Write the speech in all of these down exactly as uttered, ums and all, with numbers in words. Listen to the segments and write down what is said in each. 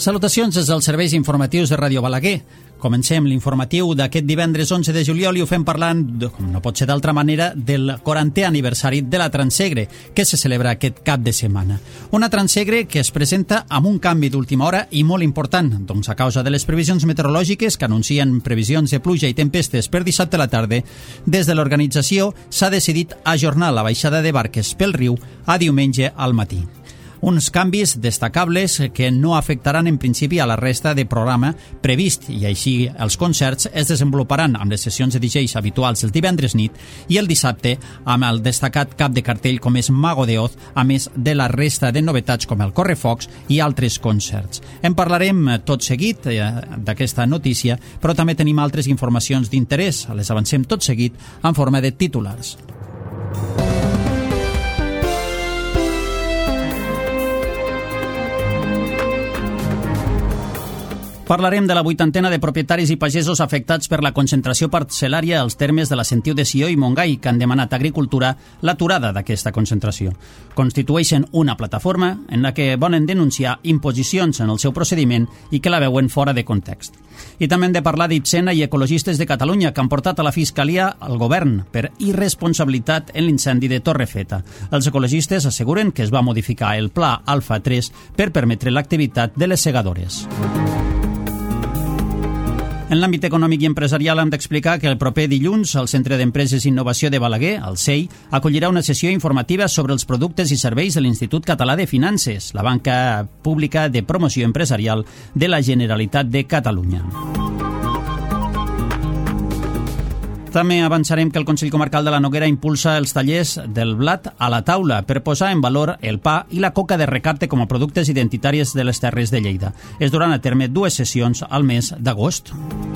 Salutacions des dels serveis informatius de Ràdio Balaguer. Comencem l'informatiu d'aquest divendres onze de juliol i ho fem parlant, com no pot ser d'altra manera, del quarantè aniversari de la Transegre, que se celebra aquest cap de setmana. Una Transegre que es presenta amb un canvi d'última hora i molt important, doncs a causa de les previsions meteorològiques que anuncien previsions de pluja i tempestes per dissabte a la tarda, des de l'organització s'ha decidit ajornar la baixada de barques pel riu a diumenge al matí. Uns canvis destacables que no afectaran en principi a la resta de programa previst i així els concerts es desenvoluparan amb les sessions de D Js habituals el divendres nit i el dissabte amb el destacat cap de cartell com és Mago de Oz, a més de la resta de novetats com el Correfocs i altres concerts. En parlarem tot seguit eh, d'aquesta notícia, però també tenim altres informacions d'interès. Les avancem tot seguit en forma de titulars. Parlarem de la vuitantena de propietaris i pagesos afectats per la concentració parcel·lària als termes de la Sentiu de Sió i Montgai, que han demanat a Agricultura l'aturada d'aquesta concentració. Constitueixen una plataforma en la que volen denunciar imposicions en el seu procediment i que la veuen fora de context. I també hem de parlar d'Ipsena i Ecologistes de Catalunya, que han portat a la Fiscalia al govern per irresponsabilitat en l'incendi de Torrefeta. Els ecologistes asseguren que es va modificar el Pla Alfa tres per permetre l'activitat de les segadores. En l'àmbit econòmic i empresarial hem d'explicar que el proper dilluns el Centre d'Empreses i Innovació de Balaguer, el C E I, acollirà una sessió informativa sobre els productes i serveis de l'Institut Català de Finances, la banca pública de promoció empresarial de la Generalitat de Catalunya. També avançarem que el Consell Comarcal de la Noguera impulsa els tallers del blat a la taula per posar en valor el pa i la coca de recapte com a productes identitaris de les Terres de Lleida. Es duran a terme dues sessions al mes d'agost.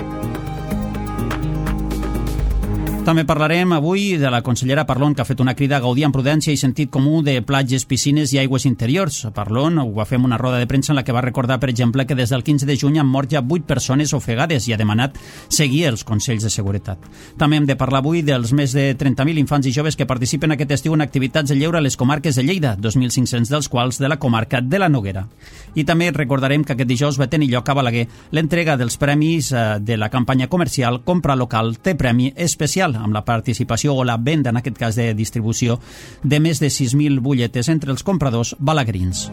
També parlarem avui de la consellera Parlon, que ha fet una crida a gaudir amb prudència i sentit comú de platges, piscines i aigües interiors. Parlon ho va fer en una roda de premsa en la que va recordar, per exemple, que des del quinze de juny han mort ja vuit persones ofegades i ha demanat seguir els consells de seguretat. També hem de parlar avui dels més de trenta mil infants i joves que participen aquest estiu en activitats de lleure a les comarques de Lleida, dos mil cinc-cents dels quals de la comarca de la Noguera. I també recordarem que aquest dijous va tenir lloc a Balaguer l'entrega dels premis de la campanya comercial Compra Local té premi especial, amb la participació o la venda, en aquest cas de distribució, de més de sis mil butlletes entre els compradors balaguerins.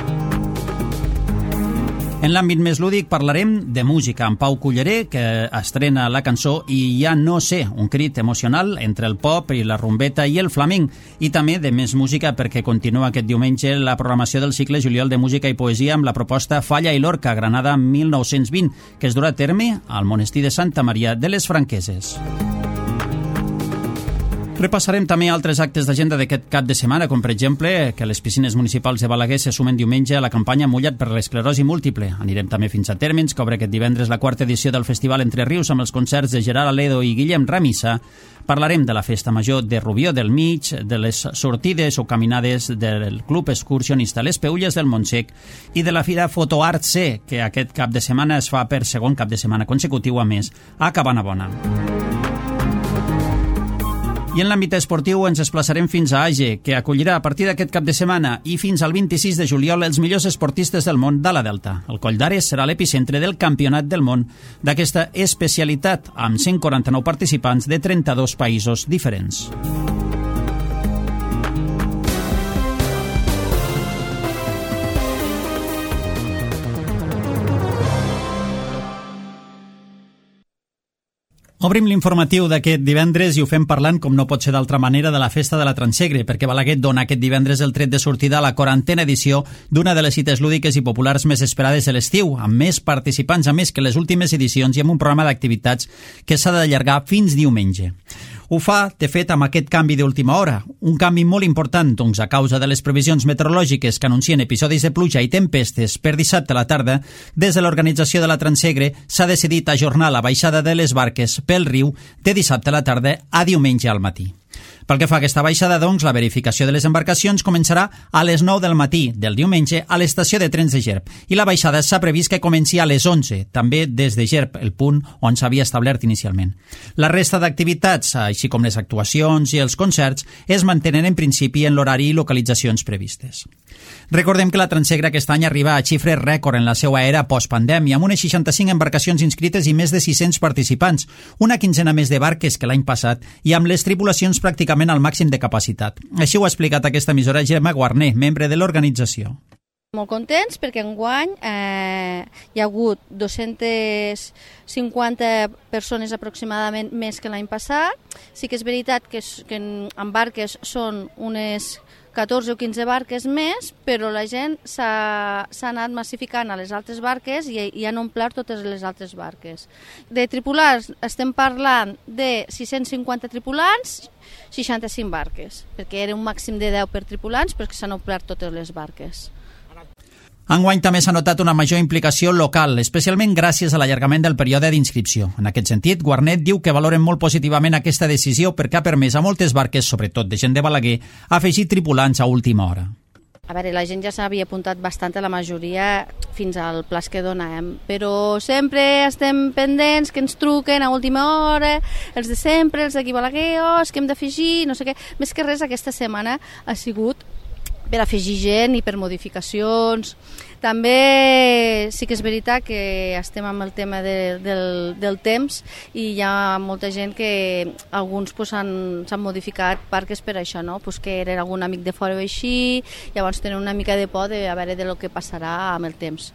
En l'àmbit més lúdic parlarem de música amb Pau Culleré, que estrena la cançó I ja no sé, un crit emocional entre el pop i la rumbeta i el flamenc, i també de més música perquè continua aquest diumenge la programació del cicle Juliol de Música i Poesia amb la proposta Falla i Lorca, Granada mil nou-cents vint, que es durà a terme al monestir de Santa Maria de les Franqueses. Repassarem també altres actes d'agenda d'aquest cap de setmana, com per exemple que les piscines municipals de Balaguer se sumen diumenge a la campanya Mullat per l'esclerosi múltiple. Anirem també fins a Térmens, que obre aquest divendres la quarta edició del Festival Entre Rius amb els concerts de Gerard Aledo i Guillem Ramissa. Parlarem de la Festa Major de Rubió del Mig, de les sortides o caminades del Club Excursionista Les Peulles del Montsec i de la Fira Fotoart C, que aquest cap de setmana es fa per segon cap de setmana consecutiu a més a Cabanabona. I en l'àmbit esportiu ens desplaçarem fins a Age, que acollirà a partir d'aquest cap de setmana i fins al vint-i-sis de juliol els millors esportistes del món de la Delta. El Coll d'Ares serà l'epicentre del Campionat del Món d'aquesta especialitat, amb cent quaranta-nou participants de trenta-dos països diferents. Obrim l'informatiu d'aquest divendres i ho fem parlant, com no pot ser d'altra manera, de la Festa de la Transegre, perquè Balaguer dona aquest divendres el tret de sortida a la quarantena edició d'una de les cites lúdiques i populars més esperades de l'estiu, amb més participants, a més que les últimes edicions, i amb un programa d'activitats que s'ha d'allargar fins diumenge. Ho fa, de fet, amb aquest canvi d'última hora, un canvi molt important, doncs, a causa de les previsions meteorològiques que anuncien episodis de pluja i tempestes per dissabte a la tarda. Des de l'organització de la Transegre s'ha decidit ajornar la baixada de les barques pel riu de dissabte a la tarda a diumenge al matí. Pel que fa a aquesta baixada, doncs, la verificació de les embarcacions començarà a les nou del matí del diumenge a l'estació de trens de Gerb i la baixada s'ha previst que comenci a les onze, també des de Gerb, el punt on s'havia establert inicialment. La resta d'activitats, així com les actuacions i els concerts, es mantenen en principi en l'horari i localitzacions previstes. Recordem que la Transsegre aquest any arriba a xifres rècord en la seva era postpandèmia, amb unes seixanta-cinc embarcacions inscrites i més de sis-cents participants, una quinzena més de barques que l'any passat i amb les tripulacions pràcticament al màxim de capacitat. Així ho ha explicat aquesta emissora Gemma Guarner, membre de l'organització. Molt contents perquè enguany eh, hi ha hagut dues-centes cinquanta persones aproximadament més que l'any passat. Sí que és veritat que, que en barques són unes catorze o quinze barques més, però la gent s'ha anat massificant a les altres barques i, i han omplert totes les altres barques. De tripulants estem parlant de sis-cents cinquanta tripulants, seixanta-cinc barques, perquè era un màxim de deu per tripulants, però que s'han omplert totes les barques. Enguany també s'ha notat una major implicació local, especialment gràcies a l'allargament del període d'inscripció. En aquest sentit, Guarnet diu que valoren molt positivament aquesta decisió perquè ha permès a moltes barques, sobretot de gent de Balaguer, afegir tripulants a última hora. A veure, la gent ja s'havia apuntat bastant a la majoria fins al plaç que donàvem, però sempre estem pendents que ens truquen a última hora, els de sempre, els d'aquí Balaguer, oh, és que hem d'afegir, no sé què. Més que res, aquesta setmana ha sigut per afegir gent i per modificacions. També sí que és veritat que estem amb el tema de, del, del temps i hi ha molta gent que alguns pues, s'han modificat barques per això, no? Pues que era algun amic de fora o així, llavors tenen una mica de por de a veure de lo que passarà amb el temps.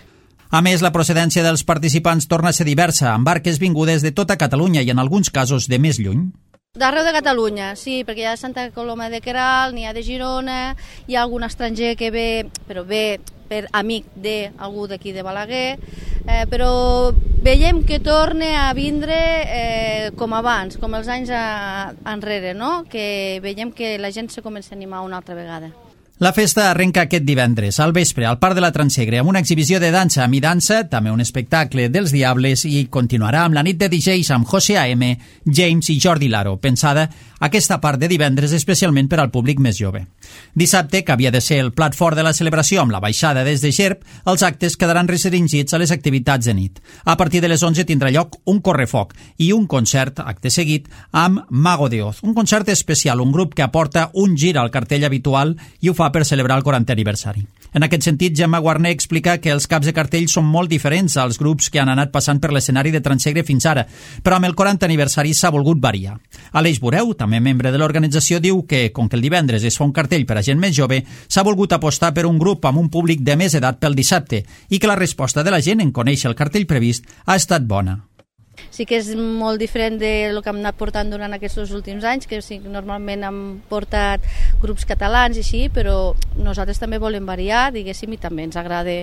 A més, la procedència dels participants torna a ser diversa, amb barques vingudes de tota Catalunya i en alguns casos de més lluny. D'arreu de Catalunya, sí, perquè hi ha de Santa Coloma de Queralt, n'hi ha de Girona, hi ha algun estranger que ve, però ve per amic d'algú d'aquí de Balaguer, eh, però veiem que torna a vindre eh, com abans, com els anys a, enrere, no? Que veiem que la gent se comença a animar una altra vegada. La festa arrenca aquest divendres, al vespre, al Parc de la Transsegre, amb una exhibició de dansa amb i dansa, també un espectacle dels Diables i continuarà amb la nit de D Js amb José A M, James i Jordi Laro, pensada aquesta part de divendres especialment per al públic més jove. Dissabte, que havia de ser el plat fort de la celebració amb la baixada des de Gerb, els actes quedaran restringits a les activitats de nit. A partir de les onze tindrà lloc un correfoc i un concert, acte seguit, amb Mago de Oz, un concert especial, un grup que aporta un gir al cartell habitual i ho fa per celebrar el quarantè aniversari. En aquest sentit, Gemma Guarner explica que els caps de cartell són molt diferents als grups que han anat passant per l'escenari de Transsegre fins ara, però amb el quarantè aniversari s'ha volgut variar. Aleix Boreu, també membre de l'organització, diu que, com que el divendres es fa un cartell per a gent més jove, s'ha volgut apostar per un grup amb un públic de més edat pel dissabte i que la resposta de la gent en conèixer el cartell previst ha estat bona. Sí que és molt diferent del que hem anat portant durant aquests últims anys, que sí, normalment hem portat grups catalans i així, però nosaltres també volem variar, diguéssim, i també ens agrada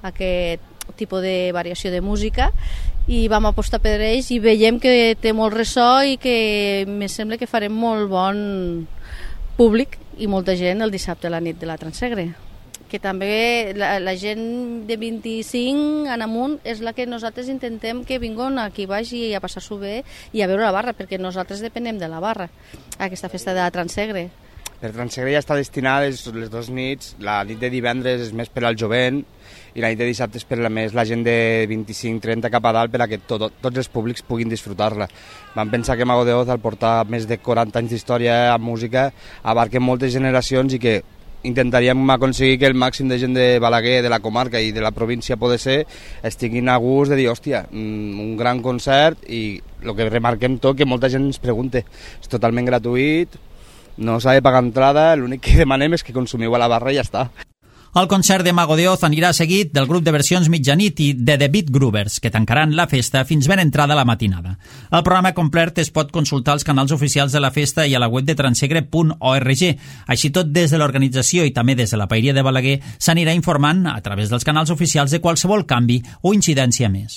aquest tipus de variació de música i vam apostar per ells i veiem que té molt ressò i que me sembla que farem molt bon públic i molta gent el dissabte a la nit de la Transsegre. Que també la, la gent de vint-i-cinc en amunt és la que nosaltres intentem que vinguin aquí baix i a passar-s'ho bé i a veure la barra, perquè nosaltres depenem de la barra, aquesta festa de la Transsegre. Per Transsegre ja està destinada les, les dues nits, la nit de divendres és més per al jovent i la nit de dissabte és per la més la gent de vint-i-cinc trenta cap a dalt per a que tot, tots els públics puguin disfrutar-la. Vam pensar que Mago de Oz, al portar més de quaranta anys d'història amb música, abarca moltes generacions i que intentaríem aconseguir que el màxim de gent de Balaguer, de la comarca i de la província poder ser, estiguin a gust de dir, hòstia, un gran concert i el que remarquem tot, que molta gent ens pregunta, és totalment gratuït, no s'ha de pagar entrada, l'únic que demanem és que consumiu a la barra i ja està. El concert de Mago de Oz anirà seguit del grup de versions Mitjanit i de The Beat Groovers, que tancaran la festa fins ben entrada la matinada. El programa complet es pot consultar als canals oficials de la festa i a la web de transsegre punt org. Així tot, des de l'organització i també des de la Paeria de Balaguer s'anirà informant a través dels canals oficials de qualsevol canvi o incidència més.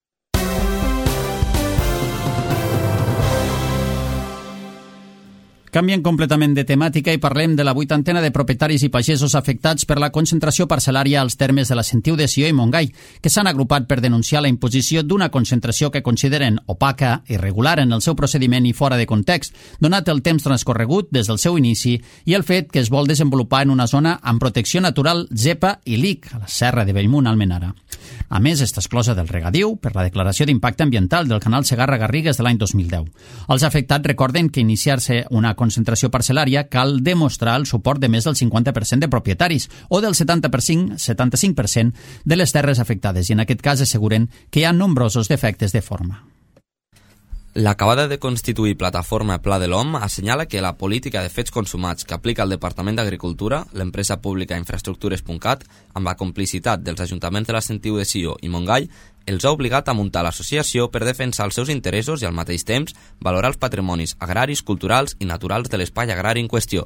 Canviem completament de temàtica i parlem de la vuitantena de propietaris i pagesos afectats per la concentració parcel·lària als termes de la Sentiu de Sió i Montgai, que s'han agrupat per denunciar la imposició d'una concentració que consideren opaca, irregular en el seu procediment i fora de context, donat el temps transcorregut des del seu inici i el fet que es vol desenvolupar en una zona amb protecció natural ZEPA i L I C, a la Serra de Bellmunt, Almenara. A més, està exclosa del regadiu per la declaració d'impacte ambiental del canal Segarra-Garrigues de l'any dos mil deu. Els afectats recorden que iniciar-se una concentració parcel·lària cal demostrar el suport de més del cinquanta per cent de propietaris o del setanta per cent, setanta-cinc per cent de les terres afectades i en aquest cas asseguren que hi ha nombrosos defectes de forma. L'acabada de constituir plataforma Pla de l'Hom assenyala que la política de fets consumats que aplica el Departament d'Agricultura, l'empresa pública Infraestructures.cat, amb la complicitat dels ajuntaments de la Sentiu de Sió i Montgai, els ha obligat a muntar l'associació per defensar els seus interessos i al mateix temps valorar els patrimonis agraris, culturals i naturals de l'espai agrari en qüestió.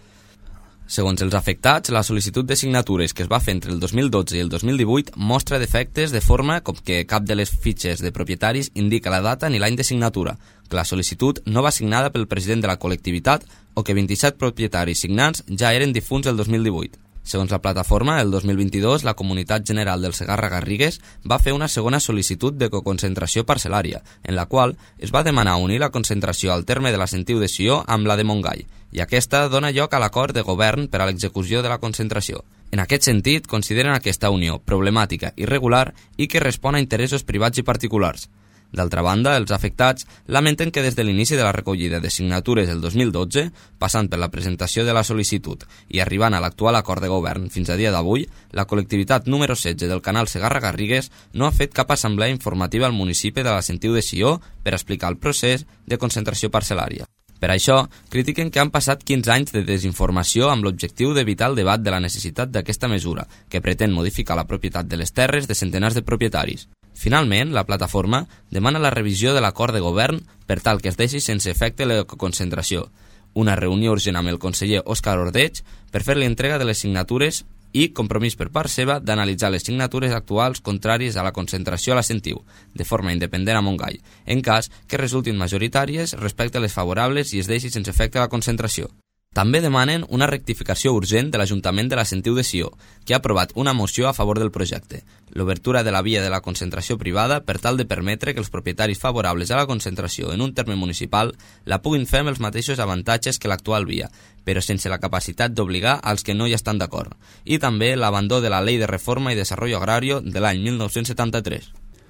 Segons els afectats, la sol·licitud de signatures que es va fer entre el dos mil dotze i el dos mil divuit mostra defectes de forma com que cap de les fitxes de propietaris indica la data ni l'any de signatura, que la sol·licitud no va signada pel president de la col·lectivitat o que vint-i-set propietaris signants ja eren difunts el dos mil divuit. Segons la plataforma, el dos mil vint-i-dos, la Comunitat General del Segarra-Garrigues va fer una segona sol·licitud de coconcentració parcel·lària, en la qual es va demanar unir la concentració al terme de la Sentiu de Sió amb la de Montgai, i aquesta dona lloc a l'acord de govern per a l'execució de la concentració. En aquest sentit, consideren aquesta unió problemàtica, irregular i que respon a interessos privats i particulars. D'altra banda, els afectats lamenten que des de l'inici de la recollida de signatures el dos mil dotze, passant per la presentació de la sol·licitud i arribant a l'actual acord de govern fins a dia d'avui, la col·lectivitat número setze del canal Segarra-Garrigues no ha fet cap assemblea informativa al municipi de la Sentiu de Sió per explicar el procés de concentració parcel·lària. Per això, critiquen que han passat quinze anys de desinformació amb l'objectiu d'evitar el debat de la necessitat d'aquesta mesura, que pretén modificar la propietat de les terres de centenars de propietaris. Finalment, la plataforma demana la revisió de l'acord de govern per tal que es deixi sense efecte la concentració, una reunió urgent amb el conseller Òscar Ordeig per fer l'entrega de les signatures i compromís per part seva d'analitzar les signatures actuals contràries a la concentració a la Sentiu, de forma independent a Montgai, en cas que resultin majoritàries respecte a les favorables i es deixi sense efecte la concentració. També demanen una rectificació urgent de l'Ajuntament de la Sentiu de Sió, que ha aprovat una moció a favor del projecte, l'obertura de la via de la concentració privada per tal de permetre que els propietaris favorables a la concentració en un terme municipal la puguin fer amb els mateixos avantatges que l'actual via, però sense la capacitat d'obligar als que no hi estan d'acord, i també l'abandó de la Llei de Reforma i Desarrollo Agrario de l'any mil nou-cents setanta-tres.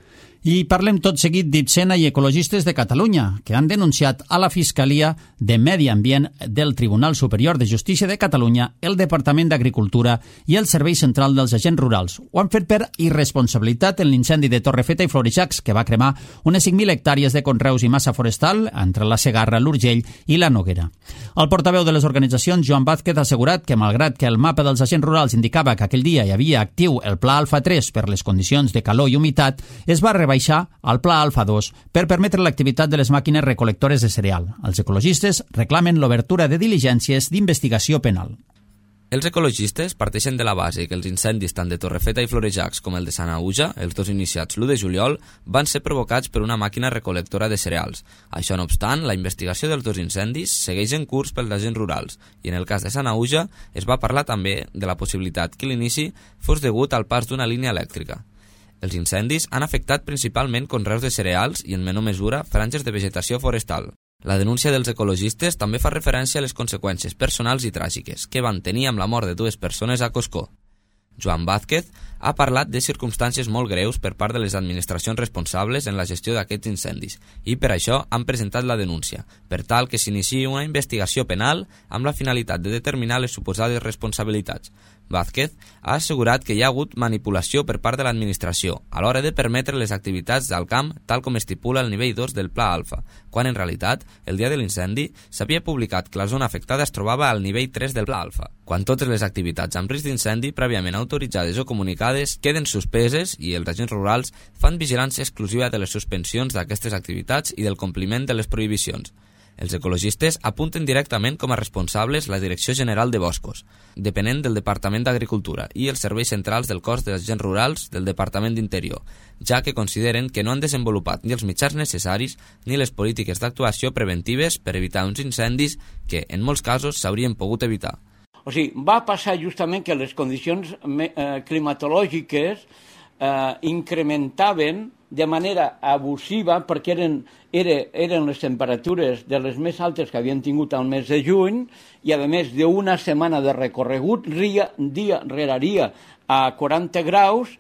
I parlem tot seguit d'Ipsena i Ecologistes de Catalunya, que han denunciat a la Fiscalia de Medi Ambient del Tribunal Superior de Justícia de Catalunya, el Departament d'Agricultura i el Servei Central dels Agents Rurals. Ho han fet per irresponsabilitat en l'incendi de Torrefeta i Florejacs, que va cremar unes cinc mil hectàrees de conreus i massa forestal entre la Segarra, l'Urgell i la Noguera. El portaveu de les organitzacions, Joan Vázquez, ha assegurat que, malgrat que el mapa dels agents rurals indicava que aquell dia hi havia actiu el Pla Alfa tres per les condicions de calor i humitat, es va rebaixar al Pla Alfa dos per permetre l'activitat de les màquines recolectores de cereal. Els ecologistes reclamen l'obertura de diligències d'investigació penal. Els ecologistes parteixen de la base que els incendis tant de Torrefeta i Florejacs com el de Sanaüja, els dos iniciats l'u de juliol, van ser provocats per una màquina recolectora de cereals. Això no obstant, la investigació dels dos incendis segueix en curs pels agents rurals i en el cas de Sanaüja es va parlar també de la possibilitat que l'inici fos degut al pas d'una línia elèctrica. Els incendis han afectat principalment conreus de cereals i, en menor mesura, franges de vegetació forestal. La denúncia dels ecologistes també fa referència a les conseqüències personals i tràgiques que van tenir amb la mort de dues persones a Coscó. Joan Vázquez ha parlat de circumstàncies molt greus per part de les administracions responsables en la gestió d'aquests incendis i per això han presentat la denúncia, per tal que s'iniciï una investigació penal amb la finalitat de determinar les suposades responsabilitats. Vázquez ha assegurat que hi ha hagut manipulació per part de l'administració a l'hora de permetre les activitats del camp tal com estipula el nivell dos del Pla Alfa, quan en realitat, el dia de l'incendi, s'havia publicat que la zona afectada es trobava al nivell tres del Pla Alfa, quan totes les activitats amb risc d'incendi prèviament autoritzades o comunicades queden suspeses i els agents rurals fan vigilància exclusiva de les suspensions d'aquestes activitats i del compliment de les prohibicions. Els ecologistes apunten directament com a responsables la Direcció General de Boscos, depenent del Departament d'Agricultura, i els serveis centrals del cos dels agents rurals del Departament d'Interior, ja que consideren que no han desenvolupat ni els mitjans necessaris ni les polítiques d'actuació preventives per evitar uns incendis que, en molts casos, s'haurien pogut evitar. O sigui, va passar justament que les condicions eh, climatològiques eh, incrementaven de manera abusiva perquè eren, era, eren les temperatures de les més altes que havien tingut al mes de juny i, a més, d'una setmana de recorregut, dia, dia rere dia a quaranta graus,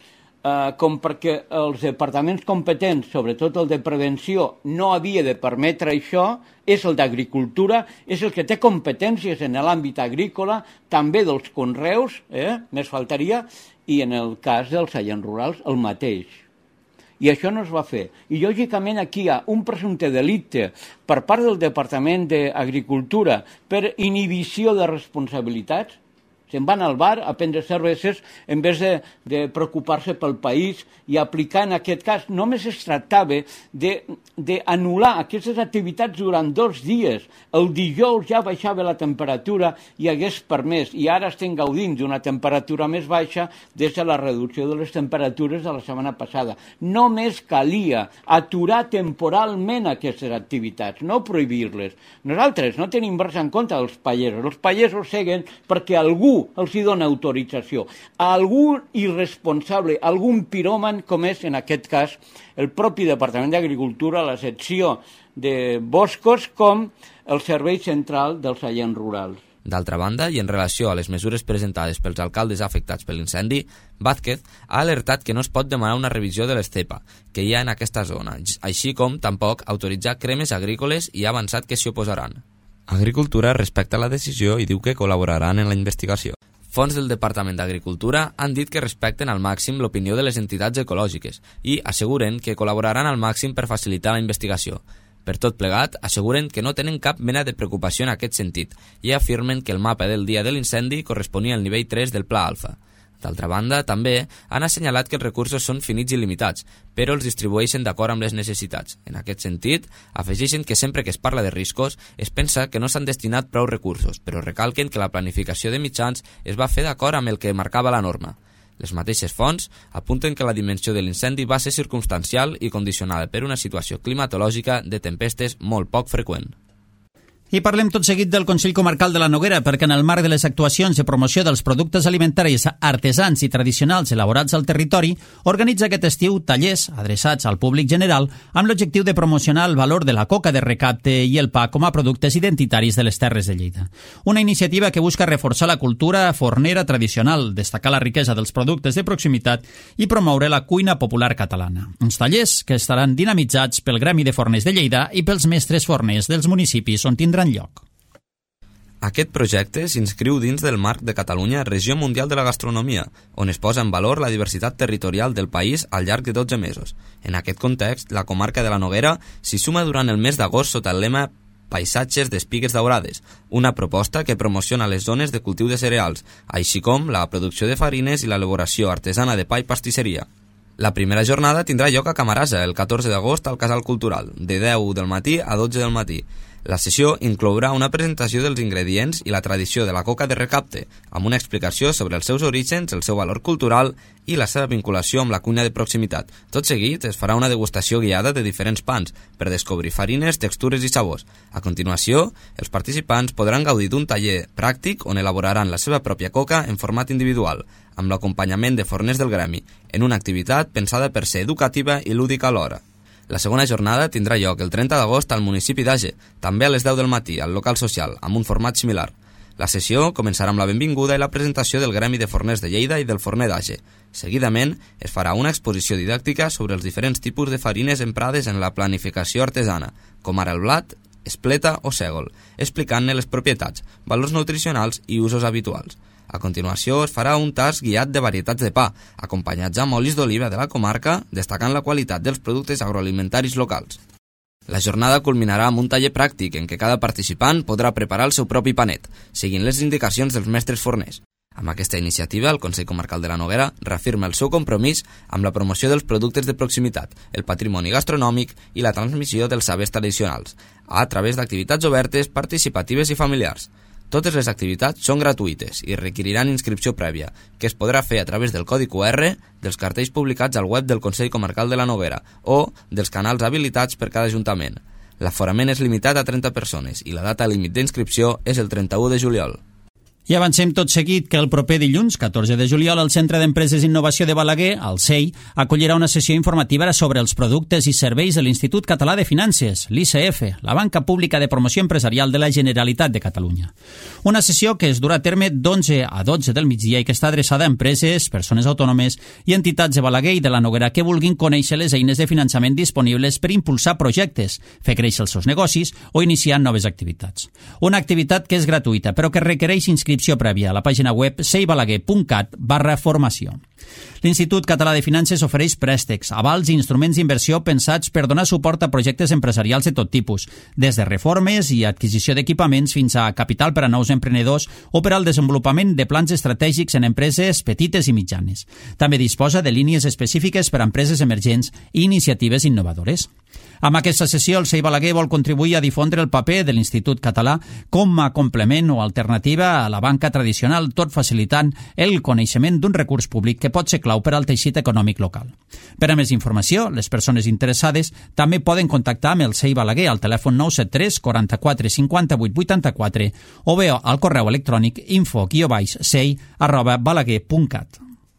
eh, com perquè els departaments competents, sobretot el de prevenció, no havia de permetre això, és el d'agricultura, és el que té competències en l'àmbit agrícola, també dels conreus, eh, més faltaria, i en el cas dels agents rurals el mateix. I això no es va fer. I, lògicament, aquí hi ha un presumpte delicte per part del Departament d'Agricultura per inhibició de responsabilitats. Se'n van al bar a prendre cerveses en vez de, de preocupar-se pel país i aplicar en aquest cas. Només es tractava d'anul·lar aquestes activitats durant dos dies. El dijous ja baixava la temperatura i hagués permès, i ara estem gaudint d'una temperatura més baixa des de la reducció de les temperatures de la setmana passada. Només calia aturar temporalment aquestes activitats, no prohibir-les. Nosaltres no tenim res en compte dels pagesos. Els pagesos seguen perquè algú els hi dona autorització. A algun irresponsable, algun piròman, com és en aquest cas el propi Departament d'Agricultura, la secció de boscos, com el Servei Central dels Agents Rurals. D'altra banda, i en relació a les mesures presentades pels alcaldes afectats per l'incendi, Vázquez ha alertat que no es pot demanar una revisió de l'estepa que hi ha en aquesta zona, així com tampoc autoritzar cremes agrícoles i ha avançat que s'hi oposaran. Agricultura respecta la decisió i diu que col·laboraran en la investigació. Fons del Departament d'Agricultura han dit que respecten al màxim l'opinió de les entitats ecològiques i asseguren que col·laboraran al màxim per facilitar la investigació. Per tot plegat, asseguren que no tenen cap mena de preocupació en aquest sentit i afirmen que el mapa del dia de l'incendi corresponia al nivell tres del Pla Alfa. D'altra banda, també han assenyalat que els recursos són finits i limitats, però els distribueixen d'acord amb les necessitats. En aquest sentit, afegeixen que sempre que es parla de riscos es pensa que no s'han destinat prou recursos, però recalquen que la planificació de mitjans es va fer d'acord amb el que marcava la norma. Les mateixes fonts apunten que la dimensió de l'incendi va ser circumstancial i condicionada per una situació climatològica de tempestes molt poc freqüent. I parlem tot seguit del Consell Comarcal de la Noguera, perquè en el marc de les actuacions de promoció dels productes alimentaris artesans i tradicionals elaborats al territori, organitza aquest estiu tallers adreçats al públic general amb l'objectiu de promocionar el valor de la coca de recapte i el pa com a productes identitaris de les Terres de Lleida. Una iniciativa que busca reforçar la cultura fornera tradicional, destacar la riquesa dels productes de proximitat i promoure la cuina popular catalana. Uns tallers que estaran dinamitzats pel Gremi de Forners de Lleida i pels mestres forners dels municipis on tindran lloc. Aquest projecte s'inscriu dins del marc de Catalunya Regió Mundial de la Gastronomia, on es posa en valor la diversitat territorial del país al llarg de dotze mesos. En aquest context, la comarca de la Noguera s'hi suma durant el mes d'agost sota el lema Paisatges d'espigues daurades, una proposta que promociona les zones de cultiu de cereals, així com la producció de farines i l'elaboració artesana de pa i pastisseria. La primera jornada tindrà lloc a Camarasa el catorze d'agost al Casal Cultural, de deu del matí a dotze del matí. La sessió inclourà una presentació dels ingredients i la tradició de la coca de recapte, amb una explicació sobre els seus orígens, el seu valor cultural i la seva vinculació amb la cuina de proximitat. Tot seguit es farà una degustació guiada de diferents pans per descobrir farines, textures i sabors. A continuació, els participants podran gaudir d'un taller pràctic on elaboraran la seva pròpia coca en format individual, amb l'acompanyament de forners del gremi, en una activitat pensada per ser educativa i lúdica alhora. La segona jornada tindrà lloc el trenta d'agost al municipi d'Age, també a les deu del matí, al local social, amb un format similar. La sessió començarà amb la benvinguda i la presentació del Gremi de Forners de Lleida i del Forner d'Age. Seguidament, es farà una exposició didàctica sobre els diferents tipus de farines emprades en la planificació artesana, com ara el blat, espleta o sègol, explicant-ne les propietats, valors nutricionals i usos habituals. A continuació es farà un tast guiat de varietats de pa, acompanyats amb olis d'oliva de la comarca, destacant la qualitat dels productes agroalimentaris locals. La jornada culminarà amb un taller pràctic en què cada participant podrà preparar el seu propi panet, seguint les indicacions dels mestres forners. Amb aquesta iniciativa, el Consell Comarcal de la Noguera reafirma el seu compromís amb la promoció dels productes de proximitat, el patrimoni gastronòmic i la transmissió dels sabers tradicionals, a través d'activitats obertes, participatives i familiars. Totes les activitats són gratuïtes i requeriran inscripció prèvia, que es podrà fer a través del codi Q R, dels cartells publicats al web del Consell Comarcal de la Noguera o dels canals habilitats per cada ajuntament. L'aforament és limitat a trenta persones i la data límit d'inscripció és el trenta-u de juliol. I avancem tot seguit que el proper dilluns, catorze de juliol, el Centre d'Empreses i Innovació de Balaguer, el C E I, acollirà una sessió informativa sobre els productes i serveis de l'Institut Català de Finances, l'I C F, la banca pública de promoció empresarial de la Generalitat de Catalunya. Una sessió que es durà a terme d'onze a dotze del migdia i que està adreçada a empreses, persones autònomes i entitats de Balaguer i de la Noguera que vulguin conèixer les eines de finançament disponibles per impulsar projectes, fer créixer els seus negocis o iniciar noves activitats. Una activitat que és gratuïta, però que requereix inscripció prèvia a la pàgina web seibalaguer.cat barra formació. L'Institut Català de Finances ofereix préstecs, avals i instruments d'inversió pensats per donar suport a projectes empresarials de tot tipus, des de reformes i adquisició d'equipaments fins a capital per a nous emprenedors o per al desenvolupament de plans estratègics en empreses petites i mitjanes. També disposa de línies específiques per a empreses emergents i iniciatives innovadores. Amb aquesta sessió, el C E I Balaguer vol contribuir a difondre el paper de l'Institut Català com a complement o alternativa a la banca tradicional, tot facilitant el coneixement d'un recurs públic que pot ser clau per al teixit econòmic local. Per a més informació, les persones interessades també poden contactar amb el C E I Balaguer al telèfon nou set tres quaranta-quatre cinquanta-vuit vuitanta-quatre o bé al correu electrònic info guió baix sei arroba balaguer punt cat.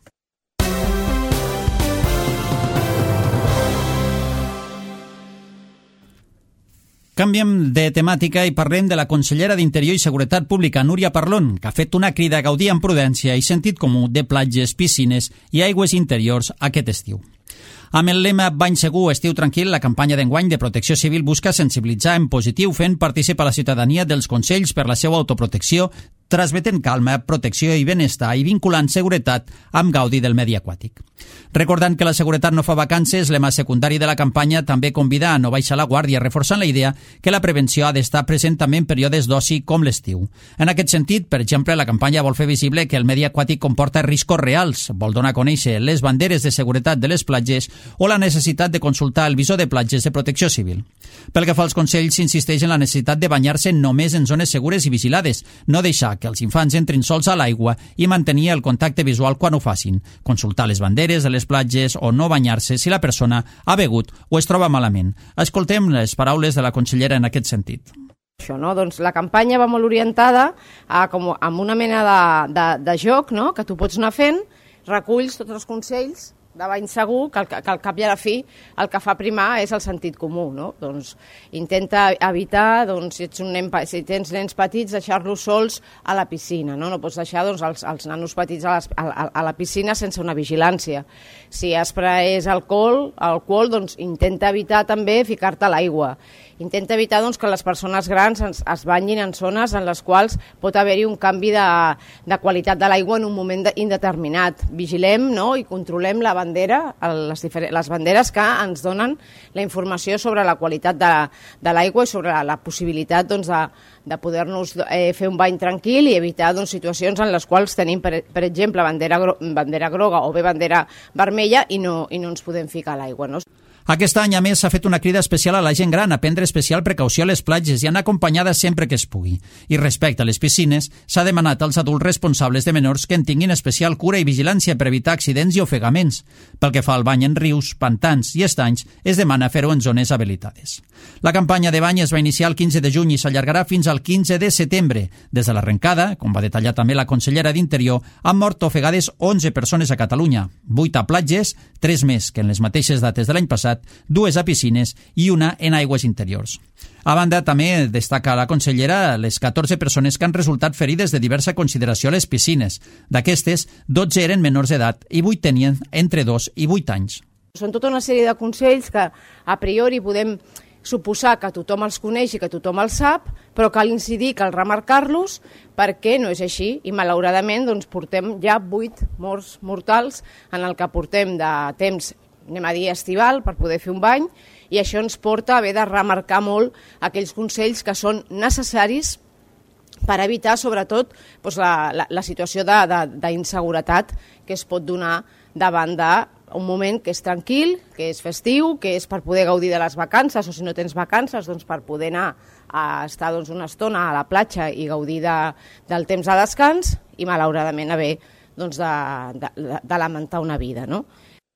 Canviem de temàtica i parlem de la consellera d'Interior i Seguretat Pública, Núria Parlon, que ha fet una crida a gaudir amb prudència i sentit comú de platges, piscines i aigües interiors aquest estiu. Amb el lema Bany segur, estiu tranquil, la campanya d'enguany de Protecció Civil busca sensibilitzar en positiu fent participar la ciutadania dels consells per la seva autoprotecció, transmetent calma, protecció i benestar i vinculant seguretat amb gaudi del medi aquàtic. Recordant que la seguretat no fa vacances, lema secundari de la campanya també convida a no baixar la guàrdia, reforçant la idea que la prevenció ha d'estar present també en períodes d'oci com l'estiu. En aquest sentit, per exemple, la campanya vol fer visible que el medi aquàtic comporta riscos reals, vol donar a conèixer les banderes de seguretat de les platges o la necessitat de consultar el visor de platges de Protecció Civil. Pel que fa als consells, s'insisteix en la necessitat de banyar-se només en zones segures i vigilades, no deixar que els infants entrin sols a l'aigua i mantenir el contacte visual quan ho facin, consultar les banderes de les platges o no banyar-se si la persona ha begut o es troba malament. Escoltem les paraules de la consellera en aquest sentit. Això, no? Doncs la campanya va molt orientada a, com, a una mena de, de, de joc, no? Que tu pots anar fent, reculls tots els consells de bany segur, que, que, que al cap i a la fi el que fa primar és el sentit comú, no? Doncs intenta evitar, doncs, si, ets un nen, si tens nens petits, deixar-los sols a la piscina, no? No pots deixar doncs, els, els nanos petits a, les, a, a la piscina sense una vigilància. Si has pres alcohol, alcohol doncs, intenta evitar també ficar-te a l'aigua. Intenta evitar doncs, que les persones grans es, es banyin en zones en les quals pot haver-hi un canvi de, de qualitat de l'aigua en un moment de, indeterminat. Vigilem, no? I controlem la bandera, les, les banderes que ens donen la informació sobre la qualitat de, de l'aigua i sobre la, la possibilitat doncs, de, de poder-nos eh, fer un bany tranquil i evitar doncs, situacions en les quals tenim, per, per exemple, bandera, gro bandera groga o bé bandera vermella i no, i no ens podem ficar a l'aigua, no? Aquest any, a més, s'ha fet una crida especial a la gent gran a prendre especial precaució a les platges i anar acompanyada sempre que es pugui. I respecte a les piscines, s'ha demanat als adults responsables de menors que en tinguin especial cura i vigilància per evitar accidents i ofegaments. Pel que fa al bany en rius, pantans i estanys, es demana fer-ho en zones habilitades. La campanya de bany es va iniciar el quinze de juny i s'allargarà fins al quinze de setembre. Des de l'arrencada, com va detallar també la consellera d'Interior, han mort ofegades onze persones a Catalunya, vuit a platges, tres més que en les mateixes dates de l'any passat, dues a piscines i una en aigües interiors. A banda, també destaca la consellera les catorze persones que han resultat ferides de diversa consideració a les piscines. D'aquestes, dotze eren menors d'edat i vuit tenien entre dos i vuit anys. Són tota una sèrie de consells que a priori podem suposar que tothom els coneix i que tothom els sap, però cal incidir, cal remarcar-los, perquè no és així i malauradament doncs, portem ja vuit morts mortals en el que portem de temps, anem a dir estival, per poder fer un bany, i això ens porta a haver de remarcar molt aquells consells que són necessaris per evitar sobretot doncs, la, la, la situació d'inseguretat que es pot donar davant d'un moment que és tranquil, que és festiu, que és per poder gaudir de les vacances, o si no tens vacances, doncs per poder anar a estar doncs, una estona a la platja i gaudir de, del temps de descans i malauradament haver doncs, de, de, de lamentar una vida, no?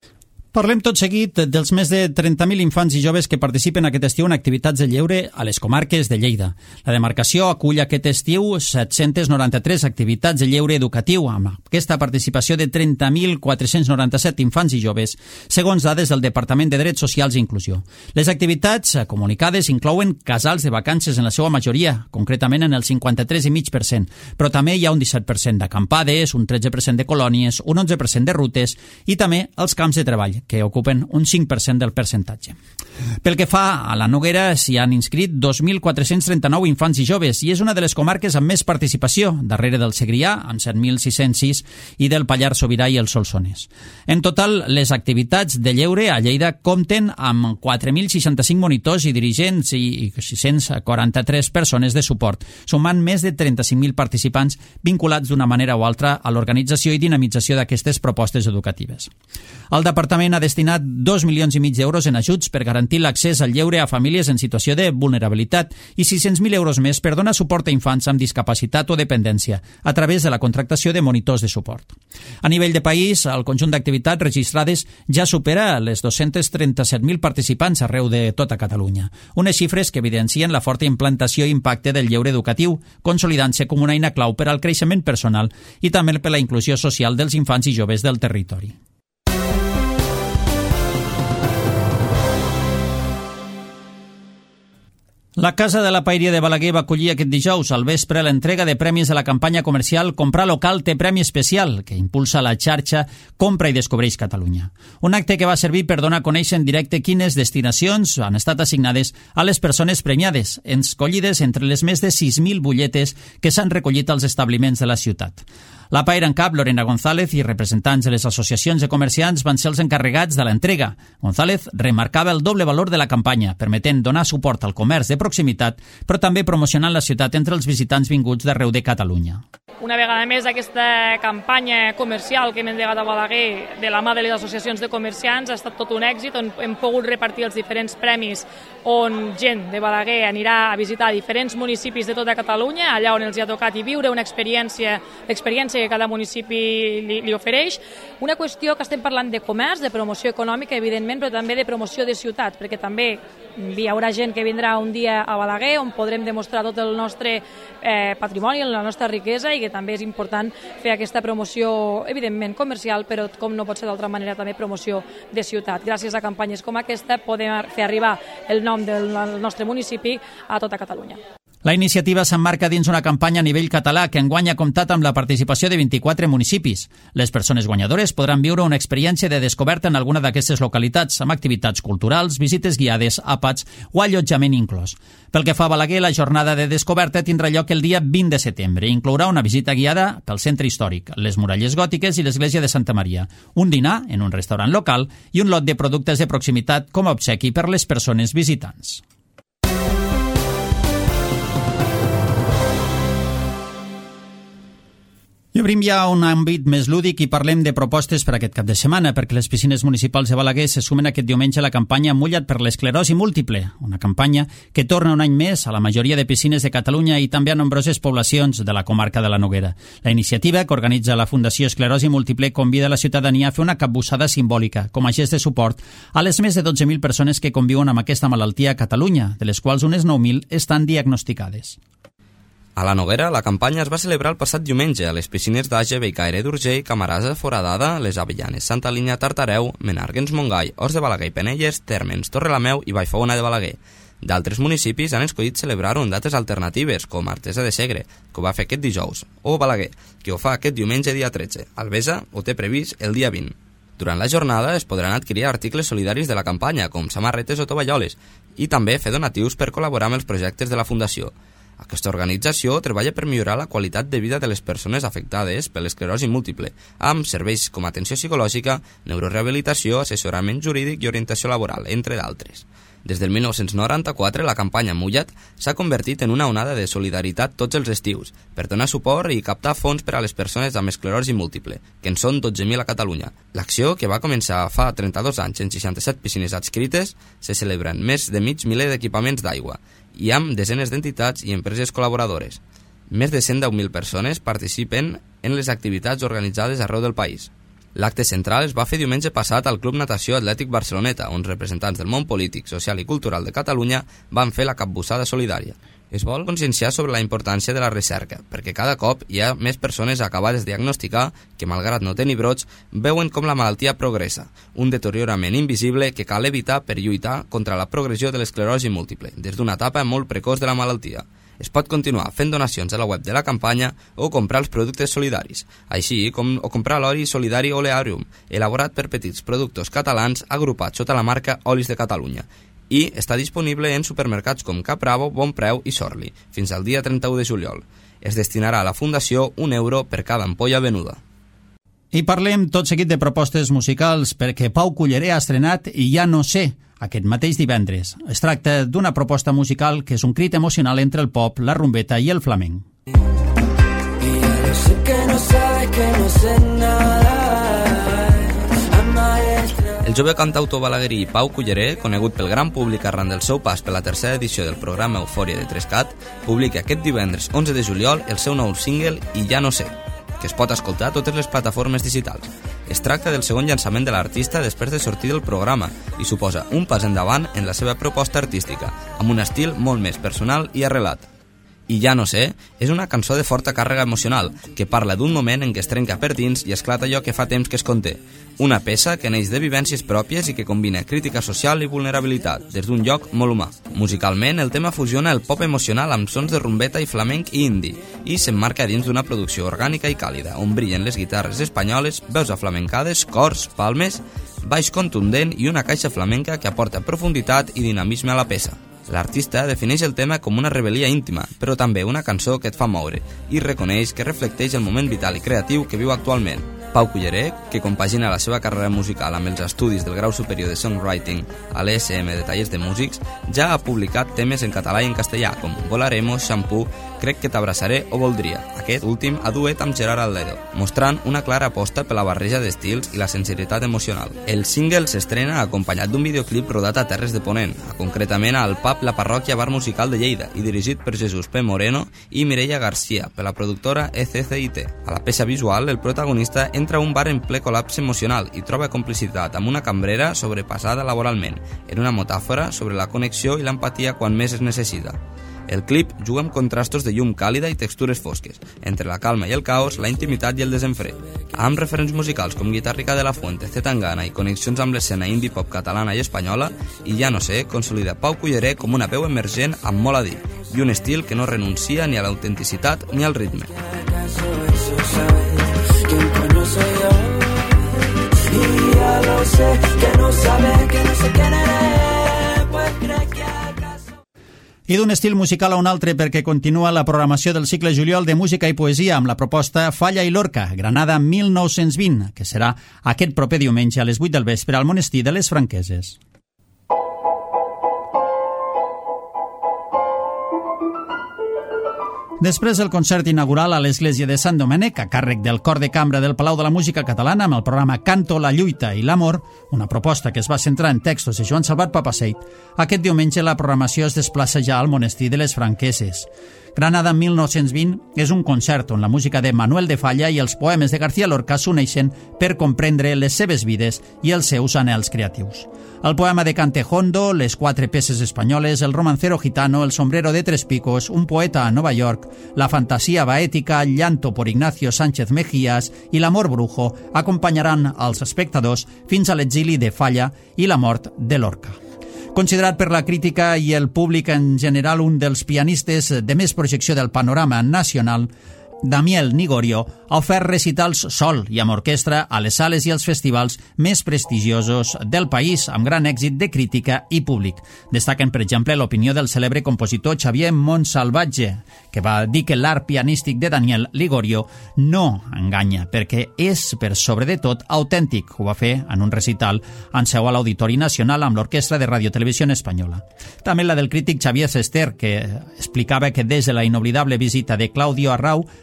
Parlem tot seguit dels més de trenta mil infants i joves que participen aquest estiu en activitats de lleure a les comarques de Lleida. La demarcació acull aquest estiu set-cents noranta-tres activitats de lleure educatiu, amb aquesta participació de trenta mil quatre-cents noranta-set infants i joves, segons dades del Departament de Drets Socials i Inclusió. Les activitats comunicades inclouen casals de vacances en la seva majoria, concretament en el cinquanta-tres coma cinc per cent, però també hi ha un disset per cent d'acampades, un tretze per cent de colònies, un onze per cent de rutes i també els camps de treball, que ocupen un cinc per cent del percentatge. Pel que fa a la Noguera, s'hi han inscrit dos mil quatre-cents trenta-nou infants i joves i és una de les comarques amb més participació, darrere del Segrià, amb set mil sis-cents sis, i del Pallars Sobirà i el Solsonès. En total, les activitats de lleure a Lleida compten amb quatre mil seixanta-cinc monitors i dirigents i sis-cents quaranta-tres persones de suport, sumant més de trenta-cinc mil participants vinculats d'una manera o altra a l'organització i dinamització d'aquestes propostes educatives. El Departament ha destinat dos milions i mig d'euros en ajuts per garantir l'accés al lleure a famílies en situació de vulnerabilitat i sis-cents mil euros més per donar suport a infants amb discapacitat o dependència a través de la contractació de monitors de suport. A nivell de país, el conjunt d'activitats registrades ja supera les dos-cents trenta-set mil participants arreu de tota Catalunya, unes xifres que evidencien la forta implantació i impacte del lleure educatiu, consolidant-se com una eina clau per al creixement personal i també per la inclusió social dels infants i joves del territori. La Casa de la Paeria de Balaguer va acollir aquest dijous al vespre l'entrega de premis de la campanya comercial Comprar local té premi especial, que impulsa la xarxa Compra i Descobreix Catalunya. Un acte que va servir per donar a conèixer en directe quines destinacions han estat assignades a les persones premiades, escollides entre les més de sis mil butlletes que s'han recollit als establiments de la ciutat. La Paira en cap, Lorena González i representants de les associacions de comerciants van ser els encarregats de l'entrega. González remarcava el doble valor de la campanya, permetent donar suport al comerç de proximitat, però també promocionant la ciutat entre els visitants vinguts d'arreu de Catalunya. Una vegada més, aquesta campanya comercial que hem endegat a Balaguer de la mà de les associacions de comerciants ha estat tot un èxit, on hem pogut repartir els diferents premis on gent de Balaguer anirà a visitar diferents municipis de tota Catalunya, allà on els hi ha tocat i viure una experiència, l'experiència que cada municipi li, li ofereix. Una qüestió que estem parlant de comerç, de promoció econòmica, evidentment, però també de promoció de ciutat, perquè també hi haurà gent que vindrà un dia a Balaguer on podrem demostrar tot el nostre eh, patrimoni, la nostra riquesa, i que també és important fer aquesta promoció, evidentment, comercial, però com no pot ser d'altra manera també promoció de ciutat. Gràcies a campanyes com aquesta podem fer arribar el nom del nostre municipi a tota Catalunya. La iniciativa s'emmarca dins una campanya a nivell català que enguany ha comptat amb la participació de vint-i-quatre municipis. Les persones guanyadores podran viure una experiència de descoberta en alguna d'aquestes localitats, amb activitats culturals, visites guiades, àpats o allotjament inclòs. Pel que fa a Balaguer, la jornada de descoberta tindrà lloc el dia vint de setembre i inclourà una visita guiada pel centre històric, les muralles gòtiques i l'església de Santa Maria, un dinar en un restaurant local i un lot de productes de proximitat com a obsequi per les persones visitants. I obrim ja un àmbit més lúdic i parlem de propostes per aquest cap de setmana, perquè les piscines municipals de Balaguer se sumen aquest diumenge a la campanya Mulla't per l'esclerosi múltiple, una campanya que torna un any més a la majoria de piscines de Catalunya i també a nombroses poblacions de la comarca de la Noguera. La iniciativa, que organitza la Fundació Esclerosi Múltiple, convida la ciutadania a fer una capbussada simbòlica com a gest de suport a les més de dotze mil persones que conviuen amb aquesta malaltia a Catalunya, de les quals unes nou mil estan diagnosticades. A la Noguera, la campanya es va celebrar el passat diumenge a les piscines d'Age, Bellcaire d'Urgell, Camarasa, Foradada, Les Avellanes, Santa Linya, Tartareu, Menàrguens, Montgai, Os de Balaguer i Penelles, Térmens, Torrelameu i Vallfogona de Balaguer. D'altres municipis han escollit celebrar-ho en dates alternatives, com Artesa de Segre, que ho va fer aquest dijous, o Balaguer, que ho fa aquest diumenge dia tretze. Albesa ho té previst el dia vint. Durant la jornada es podran adquirir articles solidaris de la campanya, com samarretes o tovalloles, i també fer donatius per col·laborar amb els projectes de la Fundació. Aquesta organització treballa per millorar la qualitat de vida de les persones afectades per l'esclerosi múltiple, amb serveis com atenció psicològica, neurorehabilitació, assessorament jurídic i orientació laboral, entre d'altres. Des del mil nou-cents noranta-quatre, la campanya Mulla't s'ha convertit en una onada de solidaritat tots els estius, per donar suport i captar fons per a les persones amb esclerosi múltiple, que en són dotze mil a Catalunya. L'acció, que va començar fa trenta-dos anys en seixanta-set piscines adscrites, se celebra en més de mig miler d'equipaments d'aigua, i amb desenes d'entitats i empreses col·laboradores. Més de cent deu mil persones participen en les activitats organitzades arreu del país. L'acte central es va fer diumenge passat al Club Natació Atlètic Barceloneta, on representants del món polític, social i cultural de Catalunya van fer la capbussada solidària. Es vol conscienciar sobre la importància de la recerca, perquè cada cop hi ha més persones acabades de diagnosticar que, malgrat no tenir brots, veuen com la malaltia progressa, un deteriorament invisible que cal evitar per lluitar contra la progressió de l'esclerosi múltiple, des d'una etapa molt precoç de la malaltia. Es pot continuar fent donacions a la web de la campanya o comprar els productes solidaris, així com o comprar l'oli solidari Olearium, elaborat per petits productors catalans agrupats sota la marca Olis de Catalunya, i està disponible en supermercats com Capravo, Bonpreu i Sorli, fins al dia trenta-u de juliol. Es destinarà a la Fundació un euro per cada ampolla venuda. I parlem tot seguit de propostes musicals, perquè Pau Culleré ha estrenat I ja no sé, aquest mateix divendres. Es tracta d'una proposta musical que és un crit emocional entre el pop, la rumbeta i el flamenc. Y ya lo sé que no sabes que no sé nada. El jove cantautor balaguerí Pau Culleré, conegut pel gran públic arran del seu pas per la tercera edició del programa Eufòria de tres cat, publica aquest divendres onze de juliol el seu nou single I ja no sé, que es pot escoltar a totes les plataformes digitals. Es tracta del segon llançament de l'artista després de sortir del programa i suposa un pas endavant en la seva proposta artística, amb un estil molt més personal i arrelat. I ja no sé, és una cançó de forta càrrega emocional, que parla d'un moment en què es trenca per dins i esclata allò que fa temps que es conté. Una peça que neix de vivències pròpies i que combina crítica social i vulnerabilitat, des d'un lloc molt humà. Musicalment, el tema fusiona el pop emocional amb sons de rumbeta i flamenc i indi, i s'emmarca dins d'una producció orgànica i càlida, on brillen les guitarres espanyoles, veus aflamencades, cors, palmes, baix contundent i una caixa flamenca que aporta profunditat i dinamisme a la peça. L'artista defineix el tema com una rebel·lia íntima, però també una cançó que et fa moure, i reconeix que reflecteix el moment vital i creatiu que viu actualment. Pau Culleré, que compagina la seva carrera musical amb els estudis del grau superior de songwriting a l'E S M de Tallers de Músics, ja ha publicat temes en català i en castellà, com Volaremos, Shampoo, Crec que t'abraçaré o Voldria, aquest últim a duet amb Gerard Aldedo, mostrant una clara aposta per la barreja d'estils i la sinceritat emocional. El single s'estrena acompanyat d'un videoclip rodat a Terres de Ponent, concretament al pub La Parròquia Bar Musical de Lleida, i dirigit per Jesús P. Moreno i Mireia Garcia, per la productora E C C I T. A la peça visual, el protagonista entra a un bar en ple col·lapse emocional i troba complicitat amb una cambrera sobrepassada laboralment, en una metàfora sobre la connexió i l'empatia quan més es necessita. El clip juga amb contrastos de llum càlida i textures fosques, entre la calma i el caos, la intimitat i el desenfre. Amb referents musicals com Guitarrica de la Fuente, C. Tangana i connexions amb l'escena indie pop catalana i espanyola, I ja no sé, consolida Pau Culleré com una veu emergent amb molt a dir, i un estil que no renuncia ni a l'autenticitat ni al ritme. Y ya lo sé, que no sabes que no sé quién eres, pues crees que I d'un estil musical a un altre, perquè continua la programació del cicle juliol de música i poesia amb la proposta Falla i Lorca, Granada mil nou-cents vint, que serà aquest proper diumenge a les vuit del vespre al monestir de les Franqueses. Després del concert inaugural a l'església de Sant Domènec, a càrrec del Cor de Cambra del Palau de la Música Catalana, amb el programa Canto, la lluita i l'amor, una proposta que es va centrar en textos de Joan Salvat Papaseit, aquest diumenge la programació es desplaça ja al monestir de les Franqueses. Granada mil nou-cents vint és un concert on la música de Manuel de Falla i els poemes de García Lorca s'uneixen per comprendre les seves vides i els seus anhels creatius. El poema de Cantejondo, les quatre peces espanyoles, el romancero gitano, el sombrero de tres picos, un poeta a Nova York, la fantasía baética, llanto por Ignacio Sánchez Mejías i l'amor brujo acompanyaran als espectadors fins a l'exili de Falla i la mort de Lorca. Considerat per la crítica i el públic en general un dels pianistes de més projecció del panorama nacional, Damiel Nigorio ha ofert recitals sol i amb orquestra a les sales i als festivals més prestigiosos del país, amb gran èxit de crítica i públic. Destaquen, per exemple, l'opinió del cèlebre compositor Xavier Montsalvatge, que va dir que l'art pianístic de Daniel Ligorio no enganya, perquè és, per sobre de tot, autèntic. Ho va fer en un recital en seu a l'Auditori Nacional amb l'Orquestra de Radio Televisió Espanyola. També la del crític Xavier Cester, que explicava que des de la inoblidable visita de Claudio Arrau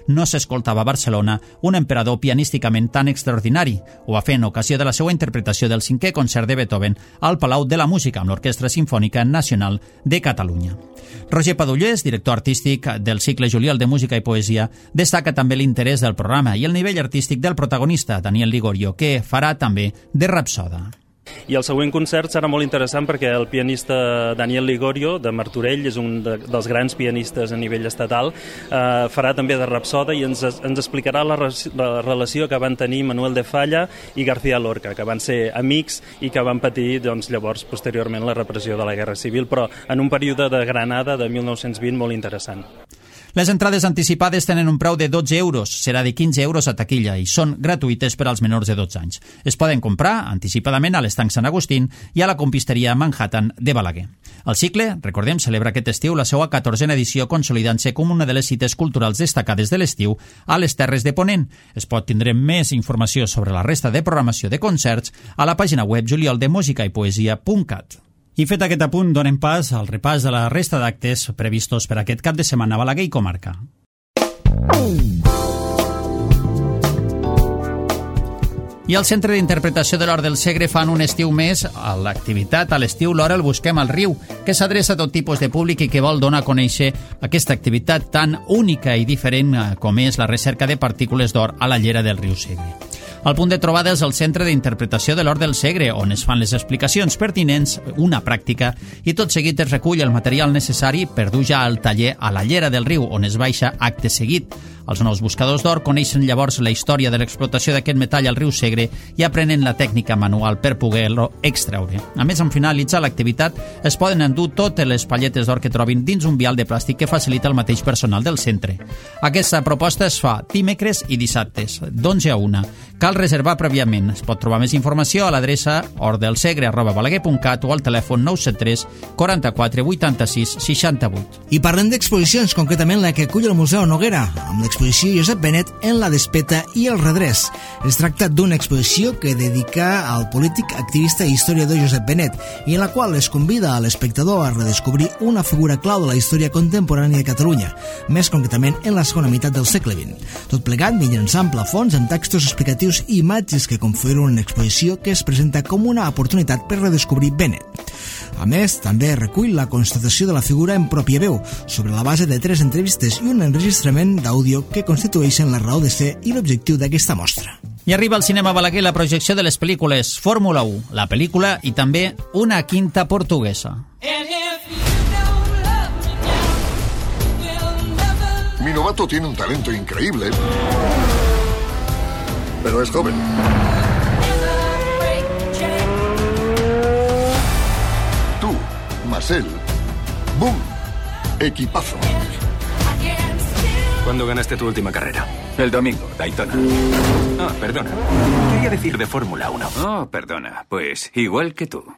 no s'escoltava a Barcelona un emperador pianísticament tan extraordinari. Ho va fer en ocasió de la seva interpretació del cinquè concert de Beethoven al Palau de la Música amb l'Orquestra Simfònica Nacional de Catalunya. Roger Padullés, director artístic del cicle Juliol de Música i Poesia, destaca també l'interès del programa i el nivell artístic del protagonista, Daniel Ligorio, que farà també de Rapsoda. I el següent concert serà molt interessant perquè el pianista Daniel Ligorio, de Martorell, és un de, dels grans pianistes a nivell estatal, eh, farà també de Rapsoda i ens, ens explicarà la, la relació que van tenir Manuel de Falla i García Lorca, que van ser amics i que van patir doncs, llavors posteriorment la repressió de la Guerra Civil, però en un període de Granada de mil nou-cents vint molt interessant. Les entrades anticipades tenen un preu de dotze euros, serà de quinze euros a taquilla i són gratuïtes per als menors de dotze anys. Es poden comprar anticipadament a l'Estanc Sant Agustín i a la compisteria Manhattan de Balaguer. El cicle, recordem, celebra aquest estiu la seva catorzena edició consolidant-se com una de les cites culturals destacades de l'estiu a les Terres de Ponent. Es pot tindre més informació sobre la resta de programació de concerts a la pàgina web juliol de música i poesia punt cat. I fet aquest apunt, donem pas al repàs de la resta d'actes previstos per aquest cap de setmana a Balaguer i comarca. I al Centre d'Interpretació de l'Hort del Segre fan un estiu més a l'activitat a l'estiu L'Hora el busquem al riu, que s'adreça a tot tipus de públic i que vol donar a conèixer aquesta activitat tan única i diferent com és la recerca de partícules d'or a la llera del riu Segre. El punt de trobada és el Centre d'Interpretació de l'Hort del Segre, on es fan les explicacions pertinents, una pràctica, i tot seguit es recull el material necessari per dur ja al taller a la llera del riu, on es baixa acte seguit. Els nous buscadors d'or coneixen llavors la història de l'explotació d'aquest metall al riu Segre i aprenen la tècnica manual per poder-lo extreure. A més, en finalitzar l'activitat, es poden endur totes les palletes d'or que trobin dins un vial de plàstic que facilita el mateix personal del centre. Aquesta proposta es fa dimecres i dissabtes, d'onze a una. Cal reservar prèviament. Es pot trobar més informació a l'adreça ordelsegre arroba balaguer punt cat o al telèfon nou set tres quaranta-quatre vuitanta-sis seixanta-vuit. I parlem d'exposicions, concretament la que acull el Museu Noguera, amb l'exposició Josep Benet en la despeta i el redrés. Es tracta d'una exposició que dedica al polític, activista i historiador Josep Benet i en la qual es convida a l'espectador a redescobrir una figura clau de la història contemporània de Catalunya, més concretament en la segona meitat del segle vint. Tot plegat mitjançant plafons amb textos explicatius i imatges que configuren una exposició que es presenta com una oportunitat per redescobrir Benet. A més, també recull la constatació de la figura en pròpia veu, sobre la base de tres entrevistes i un enregistrament d'àudio que constitueixen la raó de ser i l'objectiu d'aquesta mostra. I arriba al cinema Balaguer la projecció de les pel·lícules Fórmula u, la pel·lícula i també Una quinta portuguesa. Mi novato tiene un talento increíble, pero es joven. Tú, Marcel, ¡boom! Equipazo. ¿Cuándo ganaste tu última carrera? El domingo, Daytona. Ah, perdona. Quería decir de Fórmula uno. Oh, perdona. Pues igual que tú.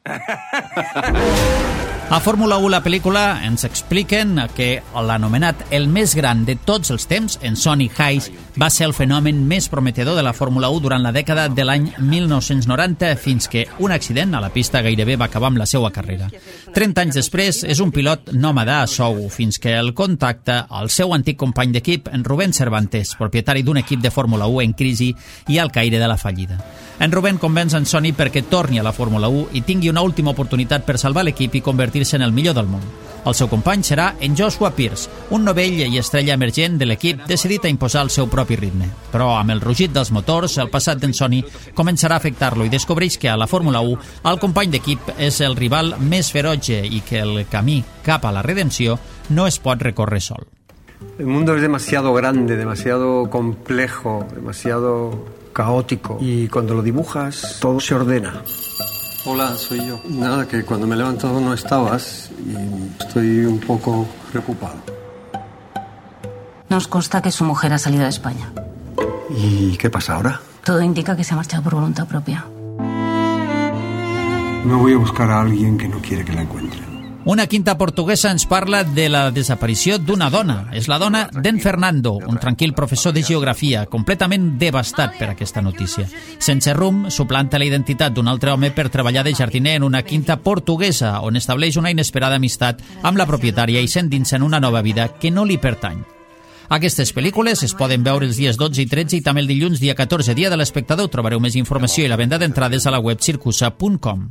A Fórmula u, la pel·lícula, ens expliquen que l'anomenat el més gran de tots els temps, en Sonny Hayes, va ser el fenomen més prometedor de la Fórmula u durant la dècada de l'any mil nou-cents noranta, fins que un accident a la pista gairebé va acabar amb la seva carrera. trenta anys després, és un pilot nòmada a sou, fins que el contacta el seu antic company d'equip, en Rubén Cervantes, propietari d'un equip de Fórmula u en crisi i al caire de la fallida. En Rubén convenç en Sonny perquè torni a la Fórmula u i tingui una última oportunitat per salvar l'equip i convertir-se en el millor del món. El seu company serà en Joshua Pierce, un novell i estrella emergent de l'equip decidit a imposar el seu propi ritme. Però amb el rugit dels motors, el passat d'en Sonny començarà a afectar-lo i descobreix que a la Fórmula u el company d'equip és el rival més feroge i que el camí cap a la redempció no es pot recórrer sol. El mundo es demasiado grande, demasiado complejo, demasiado caótico y cuando lo dibujas todo se ordena. Hola, soy yo. Nada, que cuando me he levantado no estabas y estoy un poco preocupado. Nos consta que su mujer ha salido de España. ¿Y qué pasa ahora? Todo indica que se ha marchado por voluntad propia. No voy a buscar a alguien que no quiere que la encuentre. Una quinta portuguesa ens parla de la desaparició d'una dona. És la dona d'en Fernando, un tranquil professor de geografia, completament devastat per aquesta notícia. Sense rumb, suplanta la identitat d'un altre home per treballar de jardiner en una quinta portuguesa, on estableix una inesperada amistat amb la propietària i s'endinsa en una nova vida que no li pertany. Aquestes pel·lícules es poden veure els dies dotze i tretze i també el dilluns dia catorze, dia de l'espectador. Trobareu més informació i la venda d'entrades a la web circusa punt com.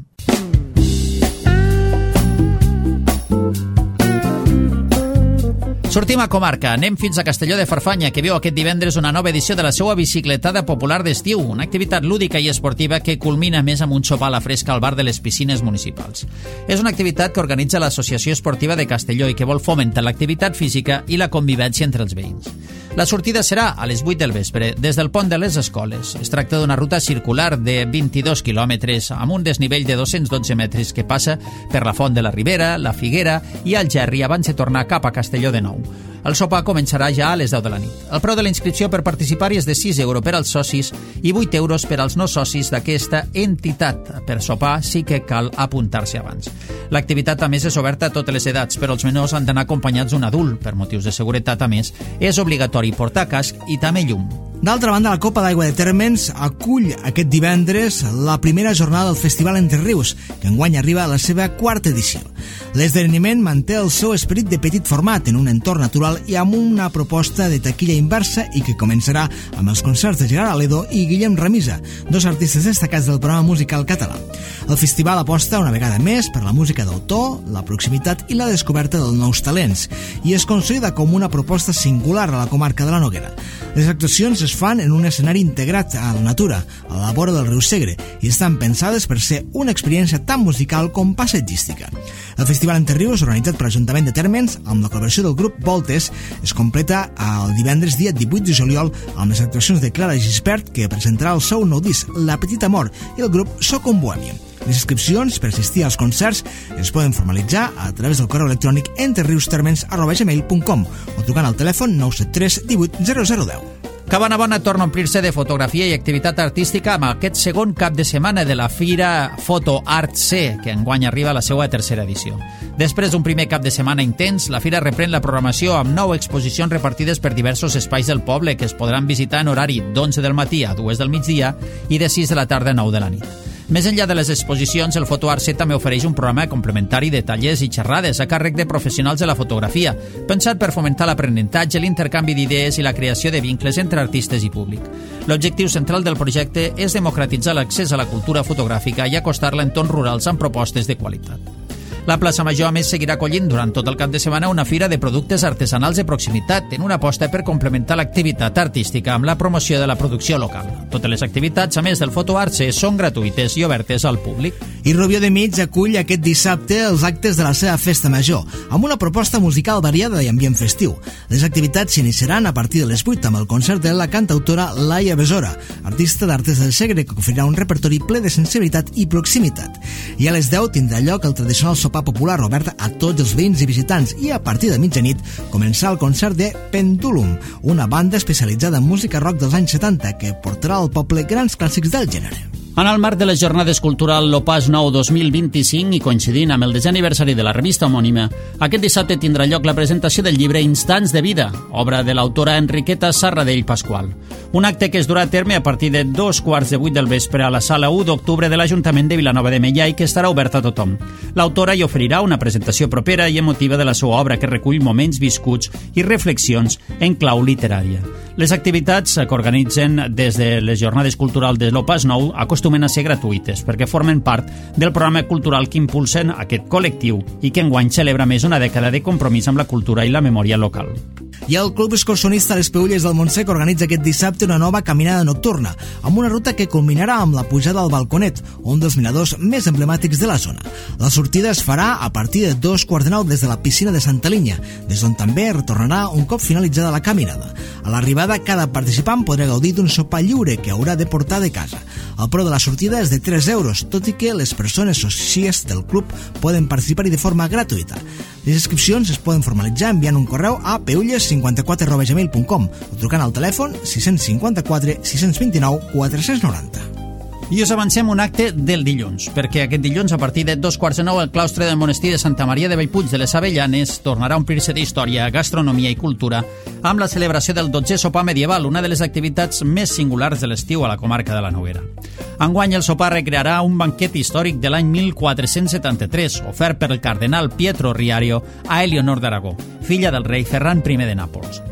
Sortim a comarca, anem fins a Castelló de Farfanya, que viu aquest divendres una nova edició de la seva bicicletada popular d'estiu, una activitat lúdica i esportiva que culmina més amb un sopar a la fresca al bar de les piscines municipals. És una activitat que organitza l'Associació Esportiva de Castelló i que vol fomentar l'activitat física i la convivència entre els veïns. La sortida serà a les vuit del vespre, des del pont de les Escoles. Es tracta d'una ruta circular de vint-i-dos quilòmetres amb un desnivell de dos-cents dotze metres que passa per la Font de la Ribera, la Figuera i el Gerri abans de tornar cap a Castelló de nou. El sopar començarà ja a les deu de la nit. El preu de la inscripció per participar-hi és de sis euros per als socis i vuit euros per als no socis d'aquesta entitat. Per sopar sí que cal apuntar-se abans. L'activitat, a més, és oberta a totes les edats, però els menors han d'anar acompanyats d'un adult. Per motius de seguretat, a més, és obligatori portar casc i també llum. D'altra banda, la Copa d'Aigua de Térmens acull aquest divendres la primera jornada del Festival Entre Rius, que enguany arriba a la seva quarta edició. L'esdeveniment manté el seu esperit de petit format en un entorn natural i amb una proposta de taquilla inversa i que començarà amb els concerts de Gerard Aledo i Guillem Ramisa, dos artistes destacats del programa musical català. El festival aposta una vegada més per la música d'autor, la proximitat i la descoberta dels nous talents i es consolida com una proposta singular a la comarca de la Noguera. Les actuacions es fan en un escenari integrat a la natura, a la vora del riu Segre, i estan pensades per ser una experiència tan musical com passatgística. El Festival Entre Rius, organitzat per l'Ajuntament de Térmens, amb la col·laboració del grup Voltes, es completa el divendres dia divuit de juliol amb les actuacions de Clara Gispert, que presentarà el seu nou disc, La Petita Mort, i el grup Soc un Bohemi. Les inscripcions per assistir als concerts es poden formalitzar a través del correu electrònic entreriustermens arroba gmail punt com o trucant al telèfon nou set tres divuit zero zero deu. Cabanabona torna a omplir-se de fotografia i activitat artística amb aquest segon cap de setmana de la Fira Foto Art C, que enguany arriba a la seva tercera edició. Després d'un primer cap de setmana intens, la Fira reprèn la programació amb nou exposicions repartides per diversos espais del poble que es podran visitar en horari d'onze del matí a dues del migdia i de sis de la tarda a nou de la nit. Més enllà de les exposicions, el Foto Art C també ofereix un programa complementari de tallers i xerrades a càrrec de professionals de la fotografia, pensat per fomentar l'aprenentatge, l'intercanvi d'idees i la creació de vincles entre artistes i públic. L'objectiu central del projecte és democratitzar l'accés a la cultura fotogràfica i acostar-la a entorns rurals amb propostes de qualitat. La plaça Major, a més, seguirà acollint durant tot el cap de setmana una fira de productes artesanals de proximitat en una aposta per complementar l'activitat artística amb la promoció de la producció local. Totes les activitats, a més del Foto Art C, són gratuïtes i obertes al públic. I Rubió de Mig acull aquest dissabte els actes de la seva festa major, amb una proposta musical variada i ambient festiu. Les activitats s'iniciaran a partir de les vuit amb el concert de la cantautora Laia Besora, artista d'Artes del Segre, que oferirà un repertori ple de sensibilitat i proximitat. I a les deu tindrà lloc el tradicional sopar popular obert a tots els veïns i visitants i a partir de mitjanit començarà el concert de Pendulum, una banda especialitzada en música rock dels anys setanta que portarà al poble grans clàssics del gènere. En el marc de les jornades cultural Lopàs nou dos mil vint-i-cinc i coincidint amb el desè aniversari de la revista homònima, aquest dissabte tindrà lloc la presentació del llibre Instants de vida, obra de l'autora Enriqueta Sarradell Pasqual. Un acte que es durà a terme a partir de dos quarts de vuit del vespre a la sala u d'octubre de l'Ajuntament de Vilanova de Meià i que estarà obert a tothom. L'autora hi oferirà una presentació propera i emotiva de la seva obra que recull moments viscuts i reflexions en clau literària. Les activitats que organitzen des de les jornades culturals de l'Opàs nou acostumen a ser gratuïtes perquè formen part del programa cultural que impulsen aquest col·lectiu i que enguany celebra més una dècada de compromís amb la cultura i la memòria local. I el Club Excursionista Les Peülles del Montsec organitza aquest dissabte una nova caminada nocturna, amb una ruta que culminarà amb la pujada al Balconet, un dels miradors més emblemàtics de la zona. La sortida es farà a partir de dos quarts de nou des de la piscina de Santa Linya, des d'on també retornarà un cop finalitzada la caminada. A l'arribada, cada participant podrà gaudir d'un sopar lliure que haurà de portar de casa. El preu de la sortida és de tres euros, tot i que les persones socies del club poden participar-hi de forma gratuïta. Les inscripcions es poden formalitzar enviant un correu a peulles cinquanta-quatre arroba gmail punt com o trucant al telèfon sis cinquanta-quatre sis vint nou quatre noranta. I us avancem un acte del dilluns, perquè aquest dilluns, a partir de dos quarts de nou, el claustre del monestir de Santa Maria de Bellpuig de les Avellanes tornarà a omplir-se d'història, gastronomia i cultura amb la celebració del dotzè sopar medieval, una de les activitats més singulars de l'estiu a la comarca de la Noguera. Enguany, el sopar recrearà un banquet històric de l'any mil quatre-cents setanta-tres, ofert per el cardenal Pietro Riario a Elionor d'Aragó, filla del rei Ferran primer de Nàpols.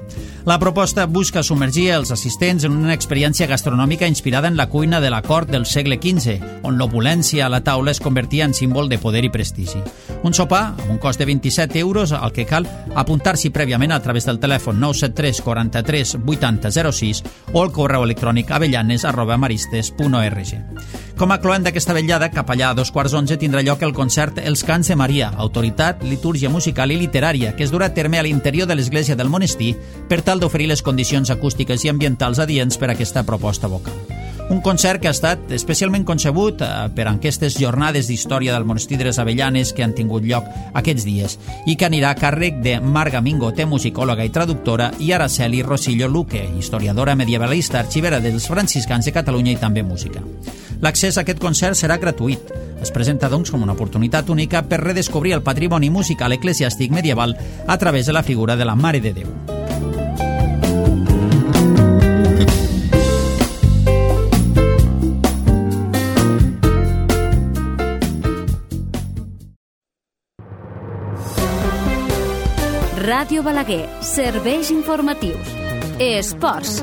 La proposta busca submergir els assistents en una experiència gastronòmica inspirada en la cuina de la cort del segle quinze, on l'opulència a la taula es convertia en símbol de poder i prestigi. Un sopar amb un cost de vint-i-set euros al que cal apuntar-s'hi prèviament a través del telèfon nou set tres quaranta-tres vuitanta zero sis o el correu electrònic avellanes arroba maristes punt org. Com a cloent d'aquesta vetllada, cap allà a dos quarts onze tindrà lloc el concert Els Cants de Maria, autoritat, litúrgia musical i literària, que es durà a terme a l'interior de l'església del monestir per tal d'oferir les condicions acústiques i ambientals adients per a aquesta proposta vocal. Un concert que ha estat especialment concebut per a aquestes jornades d'història del monestir de les Avellanes que han tingut lloc aquests dies i que anirà a càrrec de Marga Mingote, musicòloga i traductora, i Araceli Rosillo Luque, historiadora medievalista, arxivera dels franciscans de Catalunya i també música. L'accés a aquest concert serà gratuït. Es presenta, doncs, com una oportunitat única per redescobrir el patrimoni musical eclesiàstic medieval a través de la figura de la Mare de Déu. Ràdio Balaguer, serveis informatius. Esports.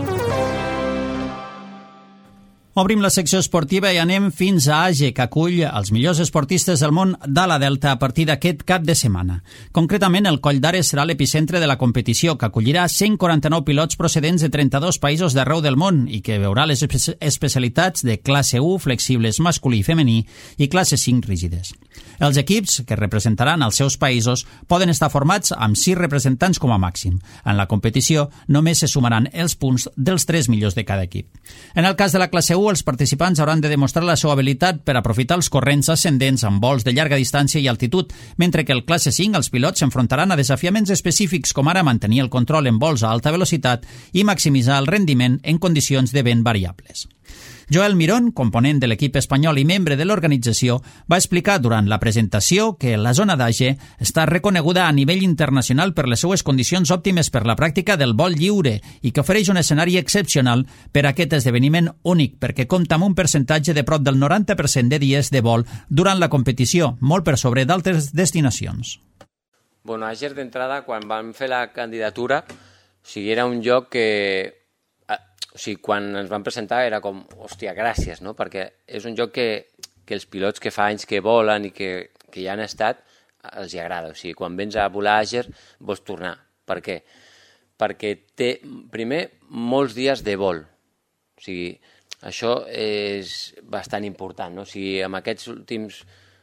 Obrim la secció esportiva i anem fins a Age, que acull els millors esportistes del món de la Delta a partir d'aquest cap de setmana. Concretament, el Coll d'Ares serà l'epicentre de la competició, que acollirà cent quaranta-nou pilots procedents de trenta-dos països d'arreu del món i que veurà les espe- especialitats de classe u, flexibles masculí i femení, i classe cinc rígides. Els equips que representaran els seus països poden estar formats amb sis representants com a màxim. En la competició només se sumaran els punts dels tres millors de cada equip. En el cas de la classe u, els participants hauran de demostrar la seva habilitat per aprofitar els corrents ascendents amb vols de llarga distància i altitud, mentre que el classe cinc els pilots s'enfrontaran a desafiaments específics com ara mantenir el control en vols a alta velocitat i maximitzar el rendiment en condicions de vent variables. Joel Mirón, component de l'equip espanyol i membre de l'organització, va explicar durant la presentació que la zona d'Age està reconeguda a nivell internacional per les seues condicions òptimes per la pràctica del vol lliure i que ofereix un escenari excepcional per a aquest esdeveniment únic, perquè compta amb un percentatge de prop del noranta per cent de dies de vol durant la competició, molt per sobre d'altres destinacions. Bueno, Àger, d'entrada, quan vam fer la candidatura, o sigui, era un lloc que... O sigui, quan ens van presentar era com, hòstia, gràcies, no? Perquè és un lloc que, que els pilots que fa anys que volen i que, que ja han estat, els hi agrada. O sigui, quan vens a volar a Àger, vols tornar. Per què? Perquè té, primer, molts dies de vol. O sigui, això és bastant important, no? O sigui, en aquests últims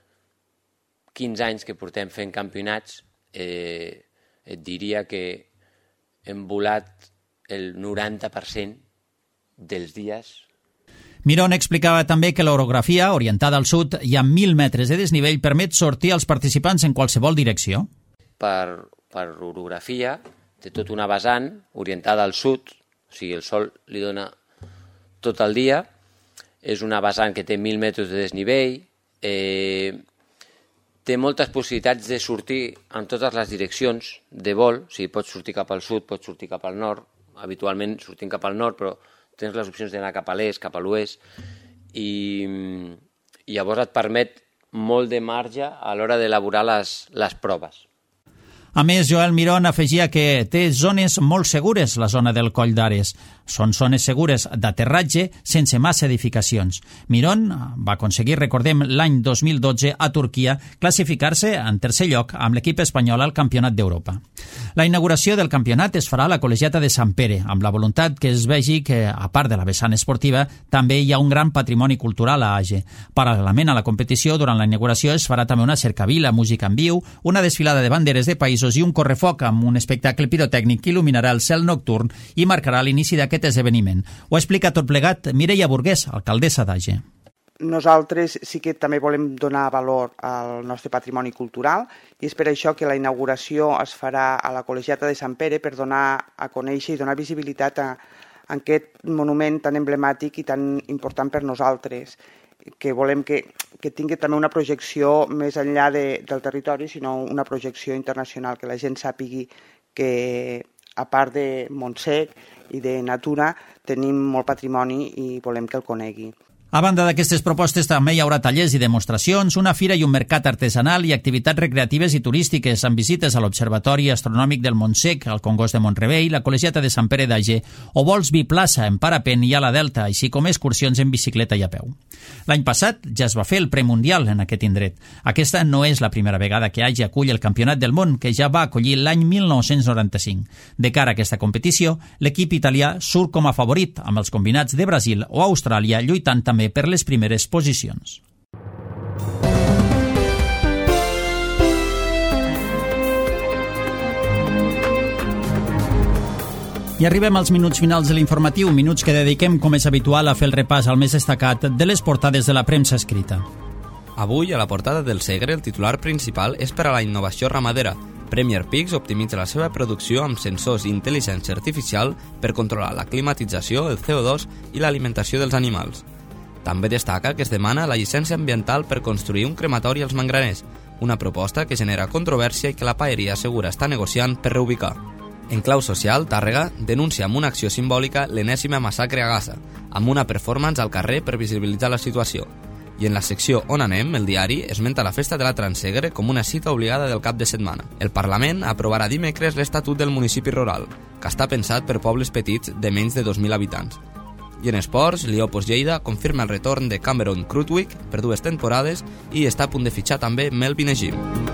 quinze anys que portem fent campionats, eh, et diria que hem volat el noranta per cent dels dies. Mirón explicava també que l'orografia, orientada al sud i amb mil metres de desnivell, permet sortir als participants en qualsevol direcció. Per, per orografia té tota una vessant orientada al sud, o sigui, el sol li dona tot el dia, és una vessant que té mil metres de desnivell, eh, té moltes possibilitats de sortir en totes les direccions de vol, o sigui, pots sortir cap al sud, pots sortir cap al nord, habitualment sortim cap al nord, però tens les opcions d'anar cap a l'est, cap a l'oest, i, i llavors et permet molt de marge a l'hora d'elaborar les, les proves. A més, Joel Mirón afegia que té zones molt segures, la zona del Coll d'Ares. Són zones segures d'aterratge sense massa edificacions. Mirón va aconseguir, recordem, l'any dos mil dotze a Turquia, classificar-se en tercer lloc amb l'equip espanyol al Campionat d'Europa. La inauguració del campionat es farà a la Col·legiata de Sant Pere, amb la voluntat que es vegi que, a part de la vessant esportiva, també hi ha un gran patrimoni cultural a Age. Paral·lelament a la competició, durant la inauguració es farà també una cercavila, música en viu, una desfilada de banderes de països i un correfoc amb un espectacle pirotècnic que il·luminarà el cel nocturn i marcarà l'inici d'aquest esdeveniment. Ho explica tot plegat Mireia Burgués, alcaldessa d'Age. Nosaltres sí que també volem donar valor al nostre patrimoni cultural i és per això que la inauguració es farà a la Col·legiata de Sant Pere per donar a conèixer i donar visibilitat a, a aquest monument tan emblemàtic i tan important per nosaltres, que volem que, que tingui també una projecció més enllà de, del territori, sinó una projecció internacional, que la gent sàpigui que, a part de Montsec i de natura, tenim molt patrimoni i volem que el conegui. A banda d'aquestes propostes també hi haurà tallers i demostracions, una fira i un mercat artesanal i activitats recreatives i turístiques amb visites a l'Observatori Astronòmic del Montsec, al Congost de Mont-rebei, la Col·legiata de Sant Pere d'Àger o vols biplaça en parapent i a la Delta, així com excursions en bicicleta i a peu. L'any passat ja es va fer el premundial en aquest indret. Aquesta no és la primera vegada que Àger acull el Campionat del Món, que ja va acollir l'any mil nou-cents noranta-cinc. De cara a aquesta competició, l'equip italià surt com a favorit, amb els combinats de Brasil o Austràlia lluitant també per les primeres posicions. I arribem als minuts finals de l'informatiu, minuts que dediquem, com és habitual, a fer el repàs al més destacat de les portades de la premsa escrita. Avui, a la portada del Segre, el titular principal és per a la innovació ramadera. Premier Pigs optimitza la seva producció amb sensors i intel·ligència artificial per controlar la climatització, el C O dos i l'alimentació dels animals. També destaca que es demana la llicència ambiental per construir un crematori als Mangraners, una proposta que genera controvèrsia i que la paeria assegura està negociant per reubicar. En clau social, Tàrrega denuncia amb una acció simbòlica l'enèsima massacre a Gaza, amb una performance al carrer per visibilitzar la situació. I en la secció On anem, el diari esmenta la festa de la Transsegre com una cita obligada del cap de setmana. El Parlament aprovarà dimecres l'Estatut del municipi rural, que està pensat per pobles petits de menys de dos mil habitants. I en esports, l'Iopos Lleida confirma el retorn de Cameron Krutwig per dues temporades i està a punt de fitxar també Melvin Ejim.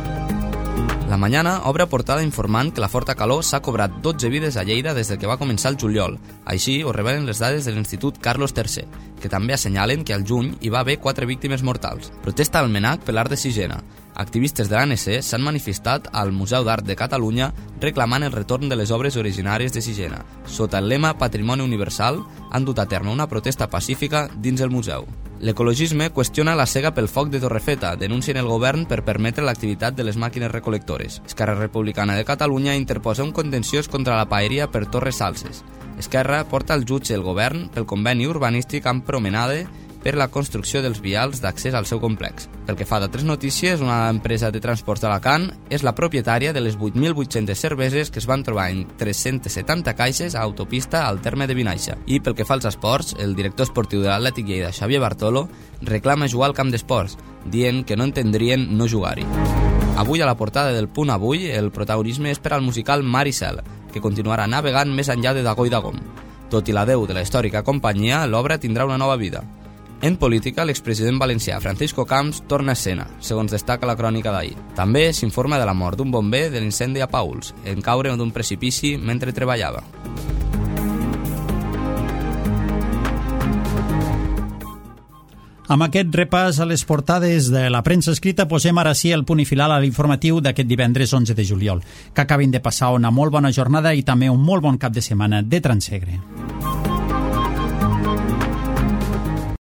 La Mañana obre portada informant que la forta calor s'ha cobrat dotze vides a Lleida des que va començar el juliol. Així ho revelen les dades de l'Institut Carlos tercer, que també assenyalen que al juny hi va haver quatre víctimes mortals. Protesta al Menac per l'art de Sigena. Activistes de l'A N C s'han manifestat al Museu d'Art de Catalunya reclamant el retorn de les obres originàries de Sigena. Sota el lema Patrimoni Universal, han dut a terme una protesta pacífica dins el museu. L'ecologisme qüestiona la cega pel foc de Torrefeta, denuncien el govern per permetre l'activitat de les màquines recol·lectores. Esquerra Republicana de Catalunya interposa un contenciós contra la paeria per Torres Salses. Esquerra porta al jutge el govern pel conveni urbanístic amb Promenade per la construcció dels vials d'accés al seu complex. Pel que fa d'altres notícies, una empresa de transports d'Alacant és la propietària de les vuit mil vuit-centes cerveses que es van trobar en tres-centes setanta caixes a autopista al terme de Vinaixa. I pel que fa als esports, el director esportiu de l'Atlètic Lleida, Xavier Bartolo, reclama jugar al camp d'esports, dient que no entendrien no jugar-hi. Avui, a la portada del Punt Avui, el protagonisme és per al musical Mar i Cel, que continuarà navegant més enllà de Dago i Dagom. Tot i l'adeu de la històrica companyia, l'obra tindrà una nova vida. En política, l'expresident valencià Francisco Camps torna a escena, segons destaca la crònica d'ahir. També s'informa de la mort d'un bomber de l'incendi a Pauls, en caure d'un precipici mentre treballava. Amb aquest repàs a les portades de la premsa escrita posem ara sí el punt i final a l'informatiu d'aquest divendres onze de juliol. Que acabin de passar una molt bona jornada i també un molt bon cap de setmana de Transsegre.